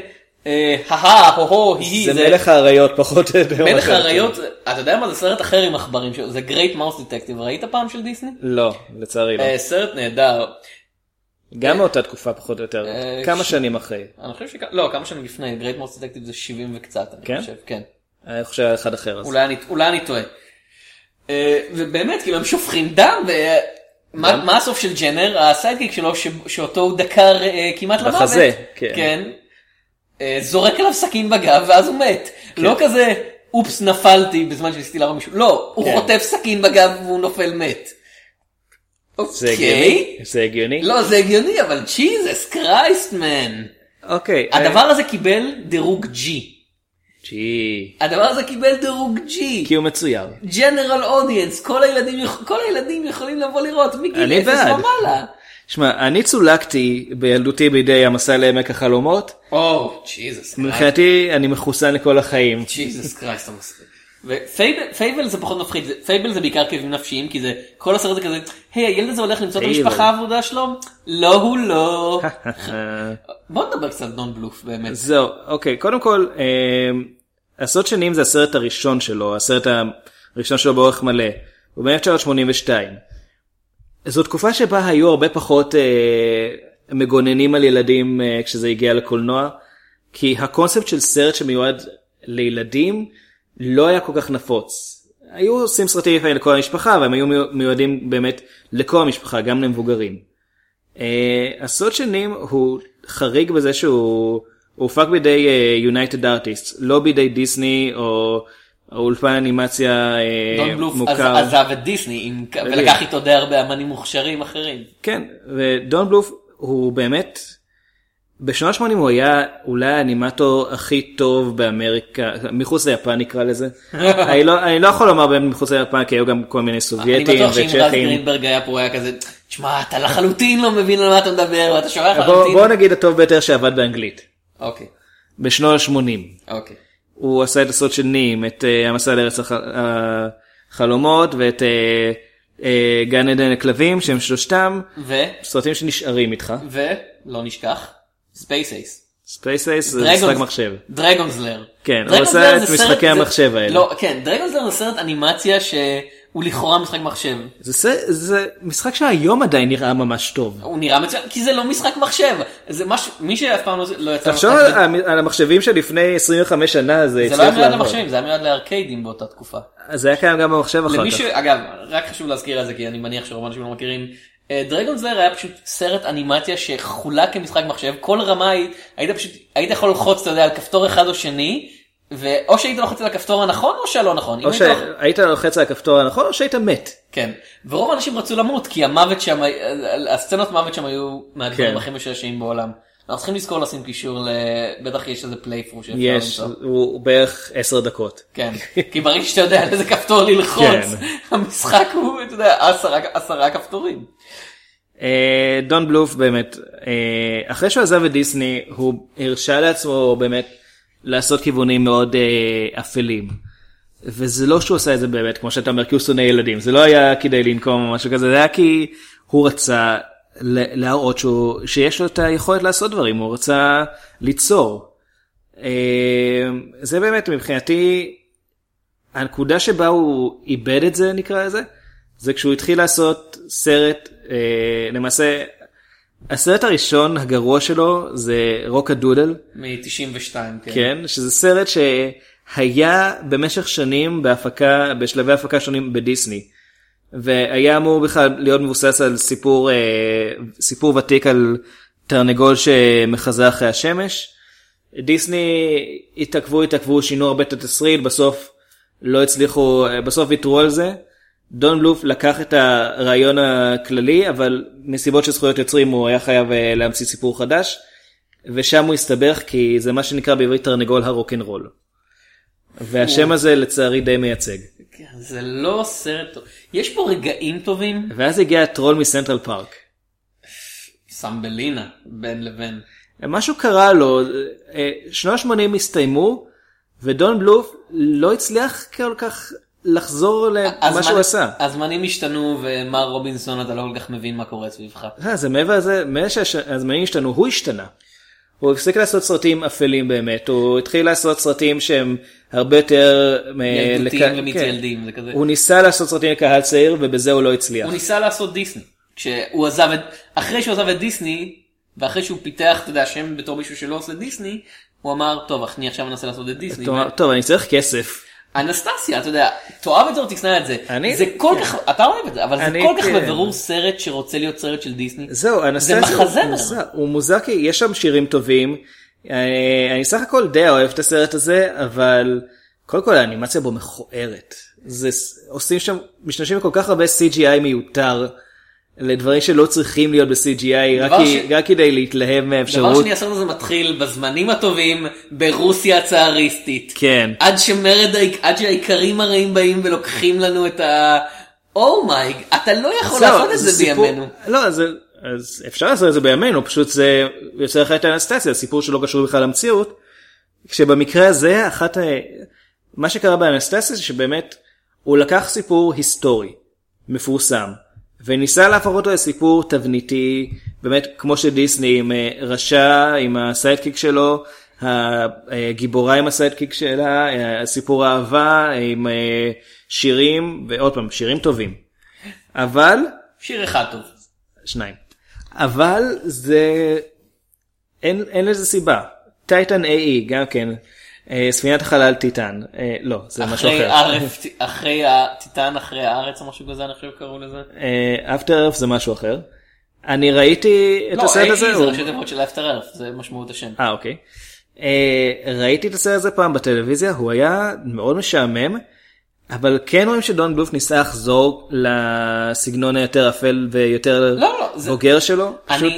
זה מלך האריות פחות או יותר. מלך האריות, אתה יודע מה זה סרט אחר עם עכברים, זה Great Mouse Detective, ראית פעם של דיסני? לא, לצערי לא. סרט נהדר. גם מאותה תקופה פחות או יותר, כמה שנים אחרי. אני חושב לא, כמה שנים לפני, Great Mouse Detective זה 70 וקצת, אני חושב, כן. אני חושב אחד אחר. אולי אני טועה. ובאמת, כאילו הם שופכים דם, מה הסוף של ג'נר? הסיידקיק שלו, שאותו הוא דקר כמעט למוות. בחזה, כן. זורק עליו סכין בגב, ואז הוא מת. לא כזה, אופס נפלתי בזמן שניסיתי להרוג מישהו. לא, הוא חוטף סכין בגב והוא נופל מת. אוקיי. זה הגיוני? לא, זה הגיוני, אבל Jesus Christ, man. אוקיי. הדבר הזה קיבל דירוג G. הדבר הזה קיבל דירוג G. כי הוא מצויר. General Audience, כל הילדים יכולים לבוא לראות מגיל 0 ומעלה. שמע, אני צולקתי בילדותי בידי המסע לעמק החלומות. ג'יזוס. מבחינתי אני מחוסן לכל החיים. ג'יזוס קרייסט המספיק. ופייבל זה פחות מפחיד, פייבל זה בעיקר כאבים נפשיים, כי זה, כל הסרט זה כזה, היי, הילד הזה הולך למצוא את המשפחה העבודה שלו? לא, הוא לא. בוא נדבר קצת דון בלוף באמת. זהו, אוקיי, קודם כל, עשרות שנים זה הסרט הראשון שלו, הסרט הראשון שלו באורך מלא, הוא ב-1982. זו תקופה שבה היו הרבה פחות מגוננים על ילדים כשזה הגיע לקולנוע, כי הקונספט של סרט שמיועד לילדים לא היה כל כך נפוץ. היו עושים סרטים יפים לכל המשפחה, והם היו מיועדים באמת לכל המשפחה, גם למבוגרים. עשרות שנים הוא חריג בזה שהוא הופק בידי United Artists, לא בידי דיסני או אולפן אנימציה דון בלוף עזב את דיסני ולקח איתו די הרבה אמנים מוכשרים אחרים. כן, ודון בלוף הוא באמת בשנות ה-80 הוא היה אולי האנימטור הכי טוב באמריקה, מחוץ ליפן נקרא לזה. אני לא יכול לומר באמת מחוץ ליפן, כי היו גם כל מיני סובייטים וצ'כים. אני בטוח שאם רז גרינברג היה פה, הוא היה כזה, תשמע, אתה לחלוטין לא מבין על מה אתה מדבר, ואתה שורח לחלוטין. בוא נגיד הטוב ביותר שעבד באנגלית. אוקיי. בשנות ה-80. אוקיי. הוא עשה את עשרות שנים, את המסע לארץ החלומות, ואת גן עדן הכלבים, שהם שלושתם. סרטים שנשארים איתך. ולא נשכח. ספייס אייס. ספייס אייס זה משחק מחשב. דרגונסלר. כן, הוא עושה את משחקי המחשב האלה. לא, כן, דרגונסלר זה סרט אנימציה שהוא לכאורה משחק מחשב. זה משחק שהיום עדיין נראה ממש טוב. הוא נראה מצוין, כי זה לא משחק מחשב. זה משהו, מי שאף פעם לא יצא... תחשוב על המחשבים שלפני 25 שנה, זה לא היה מיועד למחשבים, זה היה מיועד לארקיידים באותה תקופה. אז זה היה קיים גם במחשב אחר כך. אגב, רק חשוב להזכיר על זה, כי אני מניח שרוב אנשים לא מכירים. דרגונסלר היה פשוט סרט אנימציה שחולק כמשחק מחשב, כל רמה היית יכול ללחוץ, אתה יודע, על כפתור אחד או שני, או שהיית לוחץ על הכפתור הנכון או שלא נכון. או שהיית לוחץ על הכפתור הנכון או שהיית מת. כן, ורוב האנשים רצו למות, כי המוות שם, הסצנות מוות שם היו מהדברים הכי משעשעים בעולם. אנחנו צריכים לזכור לשים קישור, בטח יש איזה פלייפרו שאפשר למצוא. יש, הוא בערך 10 דקות. כן, כי ברגע שאתה יודע על איזה כפתור ללחוץ, המשחק הוא, אתה יודע, 10 כפתורים. דון בלוף באמת, אחרי שהוא עזב את דיסני, הוא הרשה לעצמו באמת לעשות כיוונים מאוד אפלים. וזה לא שהוא עושה את זה באמת, כמו שאתה אומר, כי הוא שונא ילדים. זה לא היה כדי לנקום או משהו כזה, זה היה כי הוא רצה להראות שיש לו את היכולת לעשות דברים, הוא רצה ליצור. זה באמת מבחינתי, הנקודה שבה הוא איבד את זה נקרא לזה, זה כשהוא התחיל לעשות סרט, למעשה, הסרט הראשון הגרוע שלו זה רוק הדודל. מ-92, כן. כן, שזה סרט שהיה במשך שנים בשלבי הפקה שונים בדיסני. והיה אמור בכלל להיות מבוסס על סיפור ותיק על תרנגול שמחזה אחרי השמש. דיסני התעכבו, שינו הרבה את התסריט, בסוף לא הצליחו, בסוף ויתרו על זה. דון בלוף לקח את הרעיון הכללי, אבל מסיבות של זכויות יוצרים הוא היה חייב להמציא סיפור חדש, ושם הוא הסתבך כי זה מה שנקרא בעברית תרנגול הרוקנרול. והשם הזה לצערי די מייצג. זה לא סרט טוב. יש פה רגעים טובים. ואז הגיע הטרול מסנטרל פארק. סמבלינה, בין לבין. משהו קרה לו, שנות ה-80 הסתיימו, ודון בלוף לא הצליח כל כך לחזור למה שהוא עשה. הזמנים השתנו, ומר רובינסון אתה לא כל כך מבין מה קורה סביבך. זה מעבר לזה, הזמנים השתנו, הוא השתנה. הוא הפסיק לעשות סרטים אפלים באמת, הוא התחיל לעשות סרטים שהם הרבה יותר ילדותיים ומתילדים. הוא ניסה לעשות סרטים לקהל צעיר ובזה הוא לא הצליח. הוא ניסה לעשות דיסני. כשהוא עזב אחרי שהוא עזב את דיסני, ואחרי שהוא פיתח, אתה יודע, שם בתור מישהו שלא עושה דיסני, הוא אמר, טוב, אני עכשיו מנסה לעשות את דיסני. טוב, אני צריך כסף. אנסטסיה, אתה יודע, תאהב את זה או תקנה את זה. זה כל כך, אתה אוהב את זה, אבל זה כל כך בבירור סרט שרוצה להיות סרט של דיסני. זהו, אנסטסיה הוא מוזר כי יש שם שירים טובים. אני סך הכל די אוהב את הסרט הזה, אבל קודם כל האנימציה בו מכוערת. עושים שם, משתמשים כל כך הרבה CGI מיותר, לדברים שלא צריכים להיות ב-CGI, רק כדי להתלהב מהאפשרות. דבר שני, הסרט הזה מתחיל בזמנים הטובים, ברוסיה הצאריסטית. כן. עד שהעיקרים הרעים באים ולוקחים לנו את ה... אומייג, אתה לא יכול לעשות את זה בימינו. לא, אז אפשר לעשות את זה בימינו, פשוט זה יוצא לך את האנסטסיה, סיפור שלא קשור בכלל למציאות, כשבמקרה הזה, מה שקרה באנסטסיה זה שבאמת, הוא לקח סיפור היסטורי, מפורסם, וניסה להפוך אותו לסיפור תבניתי, באמת כמו שדיסני, עם רשע, עם הסיידקיק שלו, הגיבורה עם הסיידקיק שלה, סיפור אהבה, עם שירים, ועוד פעם, שירים טובים. אבל... שיר אחד טוב. 2. אבל זה... אין לזה סיבה. טייטן AE, גם כן. ספינת החלל טיטן. לא, זה משהו אחר. אחרי הטיטן, אחרי הארץ, או משהו כזה, אני חושב קראו לזה. אפטר ארף זה משהו אחר. אני ראיתי את הסרט הזה. לא, AE זה ראשי תיבות של אפטר ארף, זה משמעות השם. אוקיי. ראיתי את הסרט הזה פעם בטלוויזיה, הוא היה מאוד משעמם, אבל כן רואים שדון בלוף ניסה לחזור לסגנון היותר אפל ויותר בוגר שלו.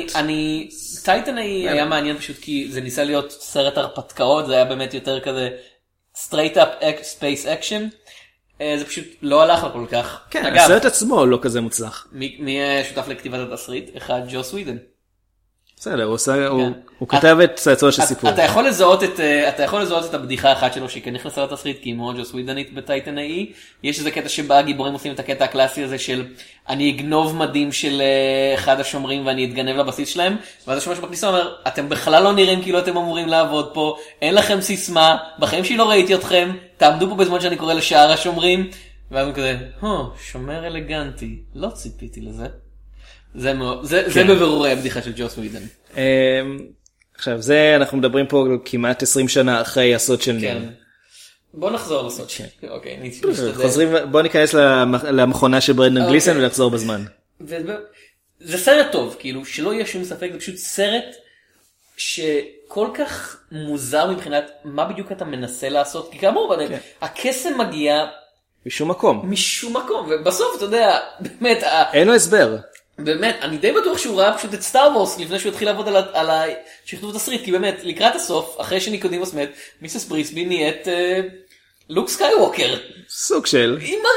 טייטן היה מעניין פשוט כי זה ניסה להיות סרט הרפתקאות, זה היה באמת יותר כזה straight up space action, זה פשוט לא הלך כל כך. כן, הסרט עצמו לא כזה מוצלח. מי שותף לכתיבת התסריט? אחד, ג'וס ווידן. בסדר, הוא כתב את צעצוע של סיפור. אתה יכול לזהות את הבדיחה האחת שלו שהיא כן נכנסה לתסריט, כי היא מאוד ג'וס ווידנית בטייטן AE. יש איזה קטע שבה הגיבורים עושים את הקטע הקלאסי הזה של אני אגנוב מדים של אחד השומרים ואני אתגנב לבסיס שלהם, ואז השומר שבכניסה אומר, אתם בכלל לא נראים כאילו אתם אמורים לעבוד פה, אין לכם סיסמה, בחיים שלי לא ראיתי אתכם, תעמדו פה בזמן שאני קורא לשאר השומרים, ואז הוא כזה, שומר אלגנטי, לא ציפיתי לזה. זה בבירור הבדיחה של ג'וס ווידן. עכשיו זה אנחנו מדברים פה כמעט 20 שנה אחרי הסוד של ניר. בוא נחזור לסוד של ניר. אוקיי, בוא ניכנס למכונה של ברנדן גליסון ולחזור בזמן. זה סרט טוב, כאילו שלא יהיה שום ספק, זה פשוט סרט שכל כך מוזר מבחינת מה בדיוק אתה מנסה לעשות, כי כאמור הקסם מגיע משום מקום, ובסוף אתה יודע באמת אין לו הסבר. באמת, אני די בטוח שהוא ראה פשוט את סטאר וורס לפני שהוא התחיל לעבוד על שכתוב תסריט, כי באמת, לקראת הסוף, אחרי שניקודימוס מת, מיסס בריסבי נהיית לוק סקייווקר. סוג של.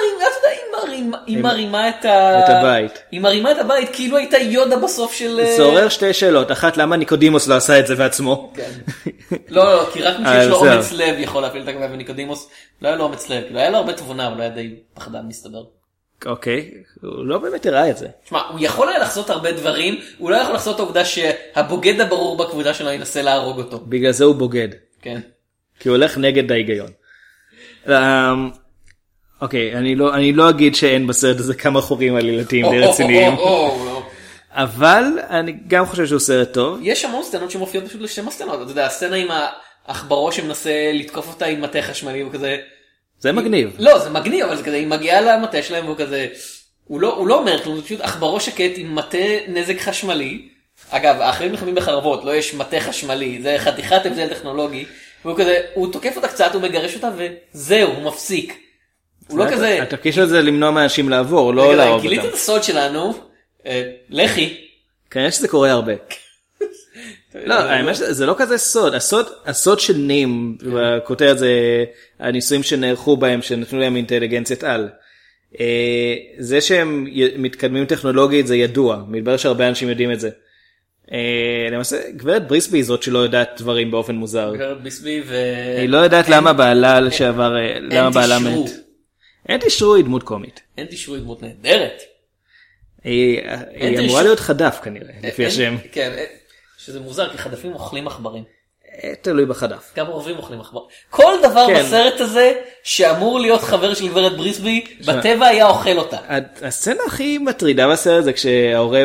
היא מרימה את הבית. היא מרימה את הבית, כאילו הייתה יודה בסוף של... זה עורר שתי שאלות, אחת, למה ניקודימוס לא עשה את זה בעצמו? כן. לא, כי רק מי שיש לו אומץ לב יכול להפעיל את הכבד, וניקודימוס לא היה לו אומץ לב, כאילו היה לו הרבה תבונה, אבל לא היה די פחדן מסתבר. אוקיי, הוא לא באמת הראה את זה. תשמע, הוא יכול היה לחזות הרבה דברים, הוא לא יכול לחזות את העובדה שהבוגד הברור בכבודה שלו ינסה להרוג אותו. בגלל זה הוא בוגד. כן. כי הוא הולך נגד ההיגיון. אוקיי, אני לא אגיד שאין בסרט הזה כמה חורים עלילתיים די רציניים. אבל אני גם חושב שהוא סרט טוב. יש המון סצנות שמופיעות פשוט לשם הסצנות. אתה יודע, הסצנה עם האחברו שמנסה לתקוף אותה עם מטה חשמלי וכזה. זה מגניב. לא, זה מגניב, אבל זה כזה, היא מגיעה למטה שלהם והוא כזה, הוא לא אומר כלום, זה פשוט עכברו שקט עם מטה נזק חשמלי. אגב, האחרים נלחמים בחרבות, לא יש מטה חשמלי, זה חתיכת הבדל טכנולוגי. והוא כזה, הוא תוקף אותה קצת, הוא מגרש אותה וזהו, הוא מפסיק. הוא לא כזה... התפקיד של זה למנוע מאנשים לעבור, לא להרוג אותם. גילית את הסוד שלנו, לכי. כנראה שזה קורה הרבה. לא, האמת שזה לא כזה סוד. הסוד של נים, בכותרת זה הניסויים שנערכו בהם, שנתנו להם אינטליגנציית על. זה שהם מתקדמים טכנולוגית זה ידוע, מתברר שהרבה אנשים יודעים את זה. למעשה, גברת בריסבי זאת שלא יודעת דברים באופן מוזר. גברת בריסבי היא לא יודעת למה בעלה לשעבר, למה בעלה מת. אנטי שרו היא דמות קומית. אנטי שרו היא דמות נהדרת. היא אמורה להיות חדף כנראה, לפי השם. כן, שזה מוזר, כי חדפים אוכלים עכברים. תלוי בחדף. גם עורבים אוכלים עכברים. כל דבר בסרט הזה שאמור להיות חבר של גברת בריסבי, בטבע היה אוכל אותה. הסצנה הכי מטרידה בסרט זה כשהעורב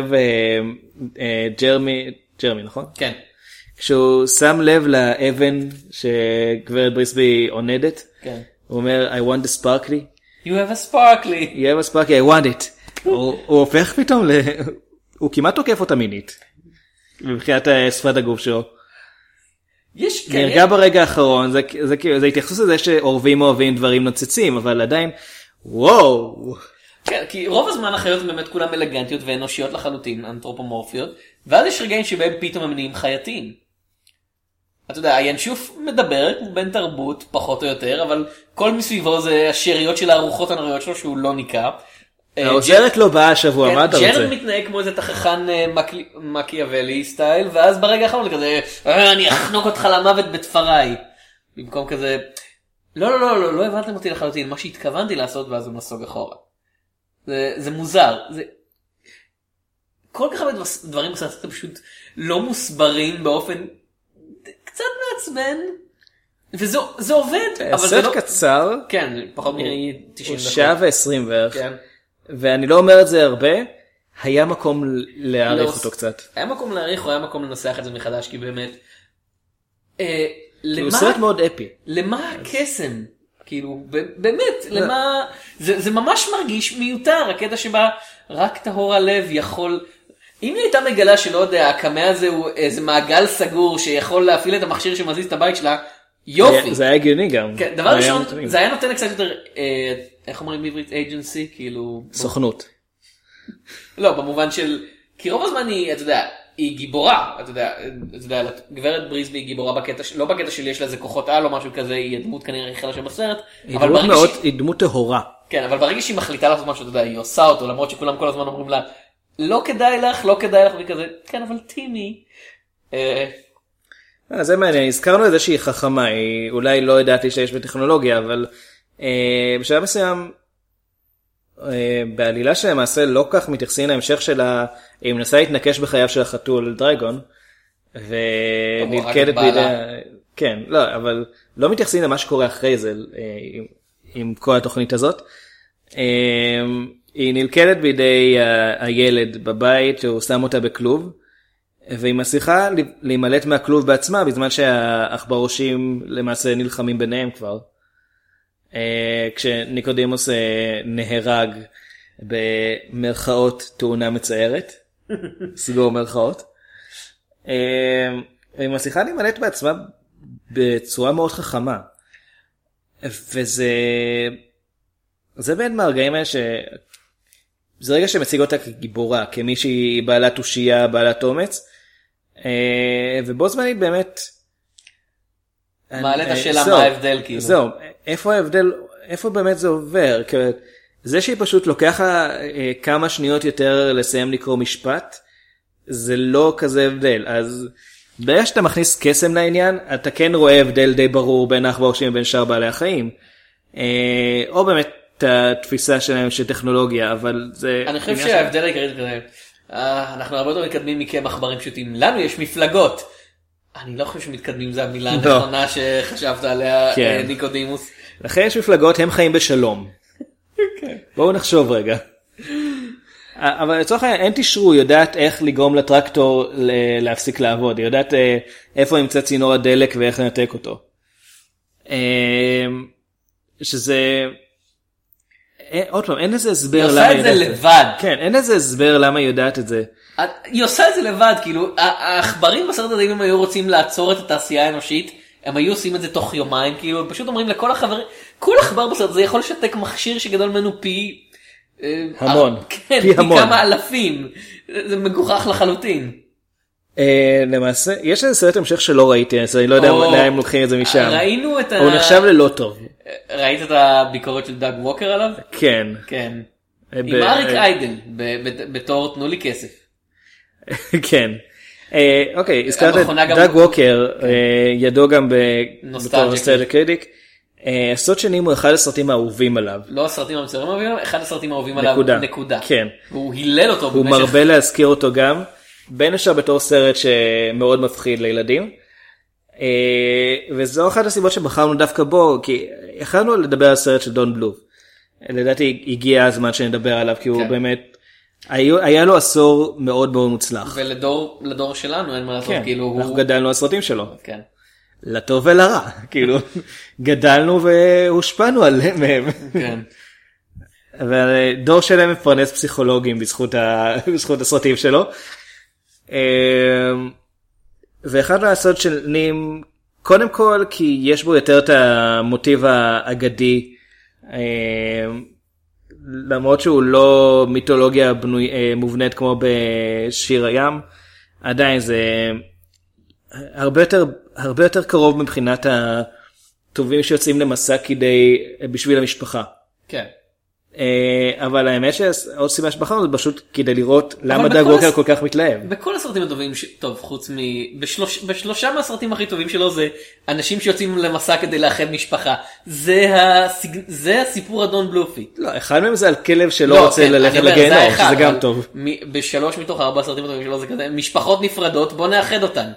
ג'רמי, נכון? כן. כשהוא שם לב לאבן שגברת בריסבי עונדת, כן. הוא אומר, I want the sparkly. You have a sparkly. You have a sparkly, I want it. הוא הופך פתאום הוא כמעט תוקף אותה מינית. מבחינת שפת הגוף שלו. נרגע ברגע האחרון, זה התייחסות לזה שעורבים אוהבים דברים נוצצים, אבל עדיין, וואו. כן, כי רוב הזמן החיות הן באמת כולן אלגנטיות ואנושיות לחלוטין, אנתרופומורפיות, ואז יש רגעים שבהם פתאום הם נהיים חייתיים. אתה יודע, הינשוף מדבר, הוא בן תרבות, פחות או יותר, אבל כל מסביבו זה השאריות של הארוחות הנריות שלו שהוא לא ניקה. העוזרת לא באה השבוע, מה אתה רוצה? ג'רד מתנהג כמו איזה תככן מקיאוולי סטייל, ואז ברגע האחרון כזה, אני אחנוק אותך למוות בתפריי. במקום כזה, לא הבנתם אותי לחלוטין, מה שהתכוונתי לעשות, ואז הוא נסוג אחורה. זה מוזר. כל כך הרבה דברים בסרט פשוט לא מוסברים באופן קצת מעצבן, וזה עובד. סרט קצר. כן, פחות מ-90 דקות. שעה ו-20 בערך. כן. ואני לא אומר את זה הרבה, היה מקום להעריך אותו קצת. היה מקום להעריך, או היה מקום לנסח את זה מחדש, כי באמת... הוא סרט מאוד אפי. למה הקסם? כאילו, באמת, למה... זה ממש מרגיש מיותר, הקטע שבה רק טהור הלב יכול... אם היא הייתה מגלה שלא יודע, הקמא הזה הוא איזה מעגל סגור, שיכול להפעיל את המכשיר שמזיז את הבית שלה, יופי. זה היה הגיוני גם. כן, דבר ראשון, זה היה נותן קצת יותר... איך אומרים בעברית agency, כאילו... סוכנות. לא, במובן של... כי רוב הזמן היא, אתה יודע, היא גיבורה, אתה יודע, גברת בריסבי היא גיבורה בקטע, לא בקטע שלי יש לה איזה כוחות על או משהו כזה, היא הדמות כנראה הכי חלשה בסרט. היא דמות טהורה. כן, אבל ברגע שהיא מחליטה לעשות משהו, אתה יודע, היא עושה אותו, למרות שכולם כל הזמן אומרים לה, לא כדאי לך, וכזה, כן, אבל טימי. זה מעניין, הזכרנו את זה שהיא חכמה, היא אולי לא יודעת להשתמש בטכנולוגיה, אבל בשלב מסוים, בעלילה שלמעשה לא כך מתייחסים להמשך שלה, היא מנסה להתנקש בחייו של החתול דרייגון, ונלכדת בידי... כן, לא, אבל לא מתייחסים למה שקורה אחרי זה, עם כל התוכנית הזאת. היא נלכדת בידי הילד בבית, שהוא שם אותה בכלוב, והיא מצליחה להימלט מהכלוב בעצמה, בזמן שהאחברושים למעשה נלחמים ביניהם כבר. כשניקודימוס נהרג במרכאות תאונה מצערת, סגור מרכאות. היא מצליחה להימלט בעצמה בצורה מאוד חכמה. וזה בין מהרגעים האלה זה רגע שמציג אותה כגיבורה, כמישהי בעלת תושייה, בעלת אומץ, ובו זמנית באמת... מעלה את השאלה מה ההבדל כאילו. זהו, איפה ההבדל, איפה באמת זה עובר? זה שהיא פשוט לוקחה כמה שניות יותר לסיים לקרוא משפט, זה לא כזה הבדל. אז ברגע שאתה מכניס קסם לעניין, אתה כן רואה הבדל די ברור בין העכברושים ובין שאר בעלי החיים. או באמת התפיסה שלהם של טכנולוגיה, אבל זה... אני חושב שההבדל העיקרי כזה, אנחנו הרבה יותר מתקדמים מכם עכברים פשוטים. לנו יש מפלגות. אני לא חושב שמתקדמים זה המילה הנכונה שחשבת עליה, ניקודימוס. לכן יש מפלגות, הם חיים בשלום. בואו נחשוב רגע. אבל לצורך העניין, אין תשרו, יודעת איך לגרום לטרקטור להפסיק לעבוד. היא יודעת איפה נמצא צינור הדלק ואיך לנתק אותו. שזה... עוד פעם, אין איזה הסבר היא למה עושה את זה לבד. כן, אין איזה הסבר למה היא יודעת את זה. היא עושה את זה לבד, כאילו, העכברים בסרט הזה, אם הם היו רוצים לעצור את התעשייה האנושית, הם היו עושים את זה תוך יומיים, כאילו, הם פשוט אומרים לכל החברים, כל עכבר בסרט הזה יכול לשתק מכשיר שגדול ממנו פי... המון. כן, פי כמה אלפים. זה מגוחך לחלוטין. למעשה, יש איזה סרט המשך שלא ראיתי, אז אני לא יודע לאן הם לוקחים את זה משם. ראינו את הוא נחשב ללא טוב. ראית את הביקורת של דאג ווקר עליו? כן. כן. עם אריק איידל, בתור תנו לי כסף. כן. אוקיי, הזכרת את דאג ווקר, ידוע גם בתור נוסטלג'ה קריטיק. הסוד שנים הוא אחד הסרטים האהובים עליו. לא הסרטים המצוירים האהובים עליו, אחד הסרטים האהובים עליו, נקודה. כן. והוא הילל אותו הוא מרבה להזכיר אותו גם, בין השאר בתור סרט שמאוד מפחיד לילדים. וזו אחת הסיבות שבחרנו דווקא בו, כי יכלנו לדבר על סרט של דון בלו. לדעתי הגיע הזמן שנדבר עליו, כי הוא באמת, היה לו עשור מאוד מאוד מוצלח. ולדור שלנו אין מה לעשות, כאילו אנחנו גדלנו על סרטים שלו. כן. לטוב ולרע, כאילו, גדלנו והושפענו עליהם מהם. כן. ודור שלהם מפרנס פסיכולוגים בזכות הסרטים שלו. ואחד מהסוד של נים, קודם כל כי יש בו יותר את המוטיב האגדי, למרות שהוא לא מיתולוגיה מובנית כמו בשיר הים, עדיין זה הרבה יותר קרוב מבחינת הטובים שיוצאים למסע בשביל המשפחה. כן. אבל האמת שעוד סיבה שבחרנו זה פשוט כדי לראות למה דאג ווקר כל כך מתלהב. בכל הסרטים הטובים, טוב, חוץ בשלושה מהסרטים הכי טובים שלו זה אנשים שיוצאים למסע כדי לאחד משפחה. זה הסיפור אדון בלופי. לא, אחד מהם זה על כלב שלא רוצה ללכת לגיהנום, שזה גם טוב. בשלוש מתוך 4 הסרטים הטובים שלו זה כזה, משפחות נפרדות, בוא נאחד אותן.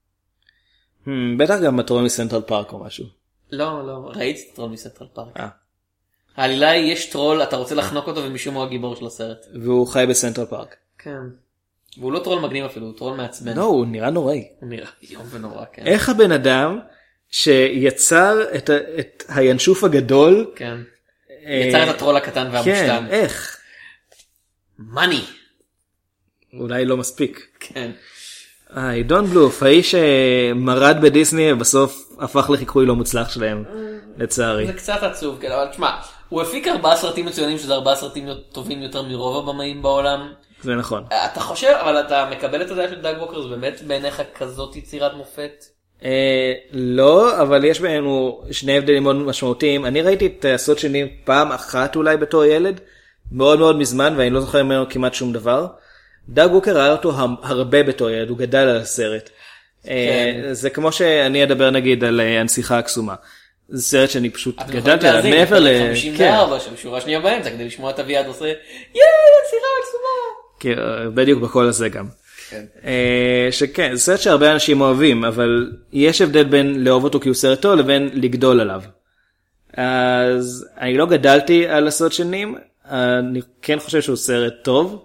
בטח גם הטרול מסנטרל פארק או משהו. לא, ראיתי את הטרול מסנטרל פארק. העלילה היא, יש טרול, אתה רוצה לחנוק אותו ומשום הוא הגיבור של הסרט. והוא חי בסנטרל פארק. כן. והוא לא טרול מגניב אפילו, הוא טרול מעצבן. לא, הוא נראה נוראי. הוא נראה יום ונורא, כן. איך הבן אדם שיצר את הינשוף הגדול. כן. יצר את הטרול הקטן והמושתן. כן, איך? מאני. אולי לא מספיק. כן. דון בלוף, האיש שמרד בדיסני ובסוף הפך לחיקוי לא מוצלח שלהם, לצערי. זה קצת עצוב, אבל תשמע, הוא הפיק 4 סרטים מצוינים, שזה 4 סרטים טובים יותר מרוב הבמאים בעולם. זה נכון. אתה חושב, אבל אתה מקבל את הדעה של דאג ווקר, זה באמת בעיניך כזאת יצירת מופת? לא, אבל יש בינינו שני הבדלים מאוד משמעותיים. אני ראיתי את הסוד שני פעם אחת אולי בתור ילד, מאוד מאוד מזמן, ואני לא זוכר ממנו כמעט שום דבר. דאג ווקר ראה אותו הרבה בתור ילד, הוא גדל על הסרט. זה כמו שאני אדבר נגיד על הנסיכה הקסומה. זה סרט שאני פשוט גדלתי עליו מעבר ל... 54 של שורה שנייה באמצע, כדי לשמוע את אביעד עושה, הנסיכה הקסומה. כן, בדיוק בכל הזה גם. שכן, זה סרט שהרבה אנשים אוהבים, אבל יש הבדל בין לאהוב אותו כי הוא סרט טוב, לבין לגדול עליו. אז אני לא גדלתי על הסוד של נים, אני כן חושב שהוא סרט טוב.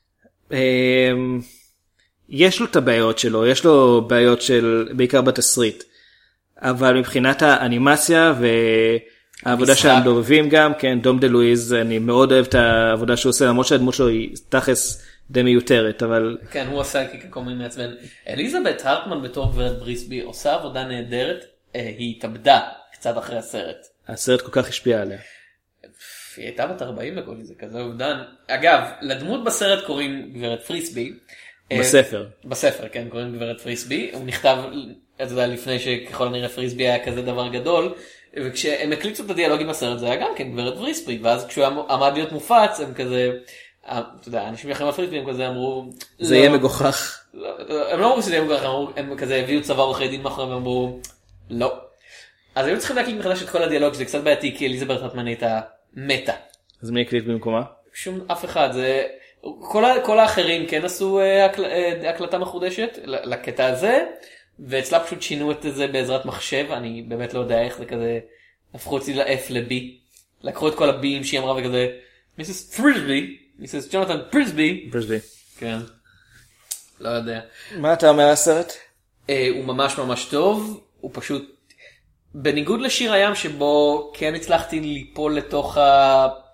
יש לו את הבעיות שלו, יש לו בעיות של בעיקר בתסריט, אבל מבחינת האנימציה והעבודה שהם דובבים גם, כן, דום דה לואיז, אני מאוד אוהב את העבודה שהוא עושה, למרות שהדמות שלו היא תכלס די מיותרת, אבל... כן, הוא עשה כקומי מעצבן. אליזבת הרטמן בתור גברת בריסבי עושה עבודה נהדרת, היא התאבדה קצת אחרי הסרט. הסרט כל כך השפיע עליה. היא הייתה בת 40 בכל זה, כזה אובדן. אגב, לדמות בסרט קוראים גברת פריסבי. בספר, כן, קוראים גברת פריסבי. הוא נכתב, אתה יודע, לפני שככל הנראה פריסבי היה כזה דבר גדול, וכשהם הקליצו את הדיאלוגים בסרט, זה היה גם כן גברת פריסבי, ואז כשהוא עמד להיות מופץ, הם כזה, אתה יודע, אנשים אחרים הפריסבי, הם כזה אמרו... זה יהיה מגוחך. הם לא אמרו שזה יהיה מגוחך, הם כזה הביאו צבא עורכי דין מאחוריהם, והם אמרו, לא. אז היו צריכים להקליט מחדש את כל הדיאלוג, שזה קצת בעייתי, כי אליזבת הרטמן הייתה מתה. אז מי הקליט במקומה? שום אף אחד. כל האחרים כן עשו הקלטה מחודשת לקטע הזה, ואצלה פשוט שינו את זה בעזרת מחשב. אני באמת לא יודע איך זה כזה, הפכו אותי ל-F ל-B. לקחו את כל ה-B'ים שהיא אמרה וכזה, מיסס פריסבי, מיסס ג'ונתן פריסבי. כן. לא יודע. מה אתה אומר הסרט? הוא ממש ממש טוב. הוא פשוט... בניגוד לשיר הים שבו כן הצלחתי ליפול לתוך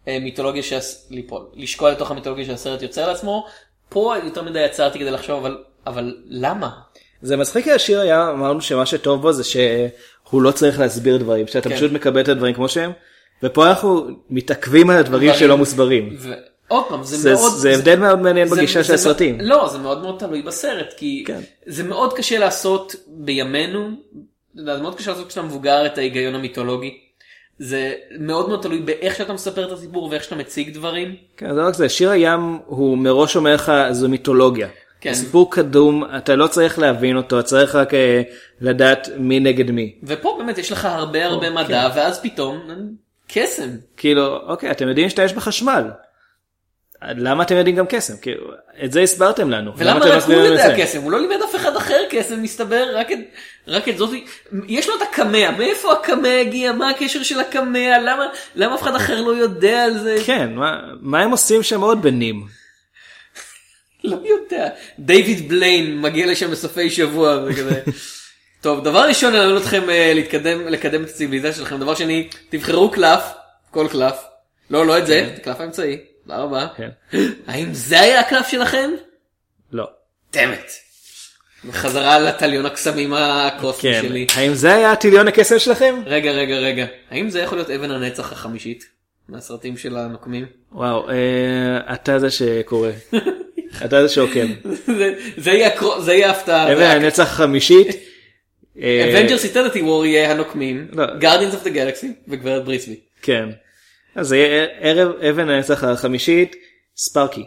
מיתולוגיה לשקוע לתוך המיתולוגיה שהסרט יוצר לעצמו. פה יותר מדי יצרתי כדי לחשוב, אבל למה? זה מצחיק, השיר היה, אמרנו שמה שטוב בו זה שהוא לא צריך להסביר דברים, שאתה פשוט מקבל את הדברים כמו שהם, ופה אנחנו מתעכבים על הדברים שלא מוסברים. עוד פעם, זה הבדל מאוד מעניין בגישה של הסרטים. לא, זה מאוד מאוד תלוי בסרט, כי זה מאוד קשה לעשות בימינו, זה מאוד קשה לעשות כשאתה מבוגר את ההיגיון המיתולוגי. זה מאוד מאוד תלוי באיך שאתה מספר את הסיפור ואיך שאתה מציג דברים. כן, זה לא רק זה, שיר הים הוא מראש אומר לך, זו מיתולוגיה. כן. סיפור קדום, אתה לא צריך להבין אותו, אתה צריך רק לדעת מי נגד מי. ופה באמת יש לך הרבה מדע, ואז פתאום קסם. כאילו, אוקיי, אתם יודעים שאתה יש בחשמל. למה אתם יודעים גם קסם? כאילו, את זה הסברתם לנו. ולמה רק הוא יודע קסם? הוא לא לימד אף אחד אחר קסם, מסתבר, רק את זאת. יש לו את הקמע, מאיפה הקמע הגיע? מה הקשר של הקמע? למה אף אחד אחר לא יודע על זה? כן, מה הם עושים שם עוד בנים? לא יודע. דיוויד בליין מגיע לשם בסופי שבוע וכזה. טוב, דבר ראשון, אני אומר אתכם לקדם את הציביליזציה שלכם. דבר שני, תבחרו קלף, כל קלף. לא את זה, קלף האמצעי. תודה רבה. האם זה היה הקלף שלכם? לא. תמת. בחזרה לטליון הקסמים הקוסמי שלי. האם זה היה טליון הקסם שלכם? רגע. האם זה יכול להיות אבן הנצח החמישית? מהסרטים של הנוקמים? וואו, אתה זה שקורא. אתה זה שעוקם. זה יהיה הפתעה. אבן הנצח החמישית. Avengers Eternity War יהיה הנוקמים. Guardians of the Galaxy וגברת בריסבי. כן. אז זה יהיה אבן הנצח החמישית, ספארקי.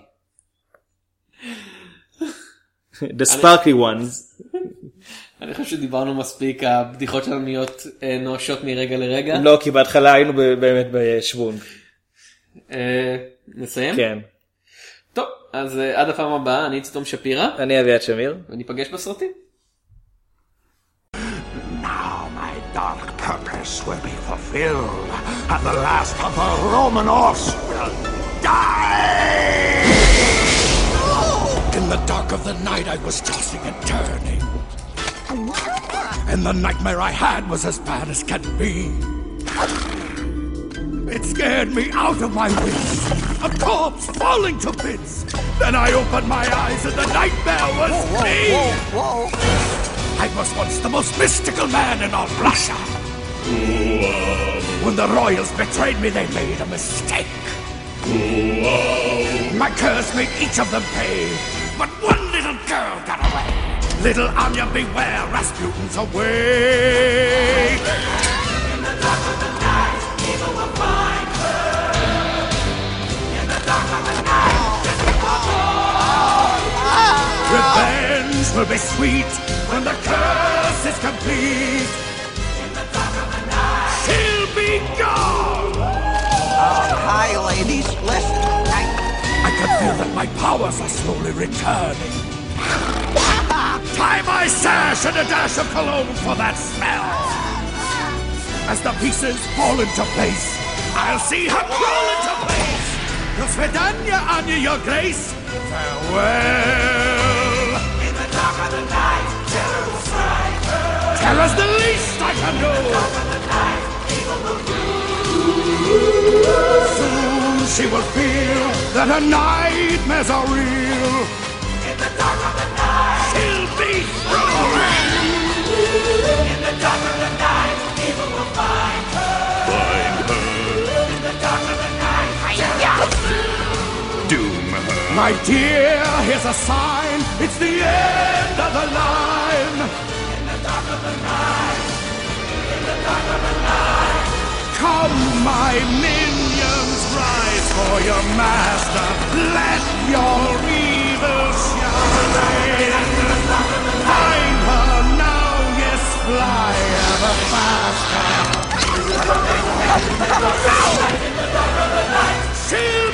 The sparkly ones. אני חושב שדיברנו מספיק, הבדיחות שלנו נהיות נואשות מרגע לרגע. לא, כי בהתחלה היינו באמת בשוונג. נסיים? כן. טוב, אז עד הפעם הבאה, אני תום שפירא. אני אביעד שמיר. וניפגש בסרטים. Dark purpose will be fulfilled, and the last of the Roman horse will die! In the dark of the night I was tossing and turning, and the nightmare I had was as bad as can be. It scared me out of my wits, a corpse falling to bits. Then I opened my eyes and the nightmare was me! Whoa. I was once the most mystical man in all Russia. When the royals betrayed me, they made a mistake. My curse made each of them pay, but one little girl got away. Little Anya, beware, Rasputin's away. In the dark of the night, people will find her. In the dark of the night, revenge will be sweet when the curse is complete. In the dark of the night, she'll be gone. Hi, ladies. Listen. I can feel that my powers are slowly returning. Tie my sash and a dash of cologne for that smell. As the pieces fall into place, I'll see her crawl into place. Your Svedanya, Anya, your grace. Farewell. In the dark of the night, terror will strike her. Terror's the least I can do. In the dark of the night, evil will rule. Soon she will feel that her nightmares are real. In the dark of the night, she'll be through. In the dark of the night, evil will find her. Find her. In the dark of the night, doom her. My dear, here's a sign. It's the end of the line. In the dark of the night. In the dark of the night. Come, my minions, rise for your master. Let your evil shine. Find her now, yes, fly ever faster. In the dark of the night.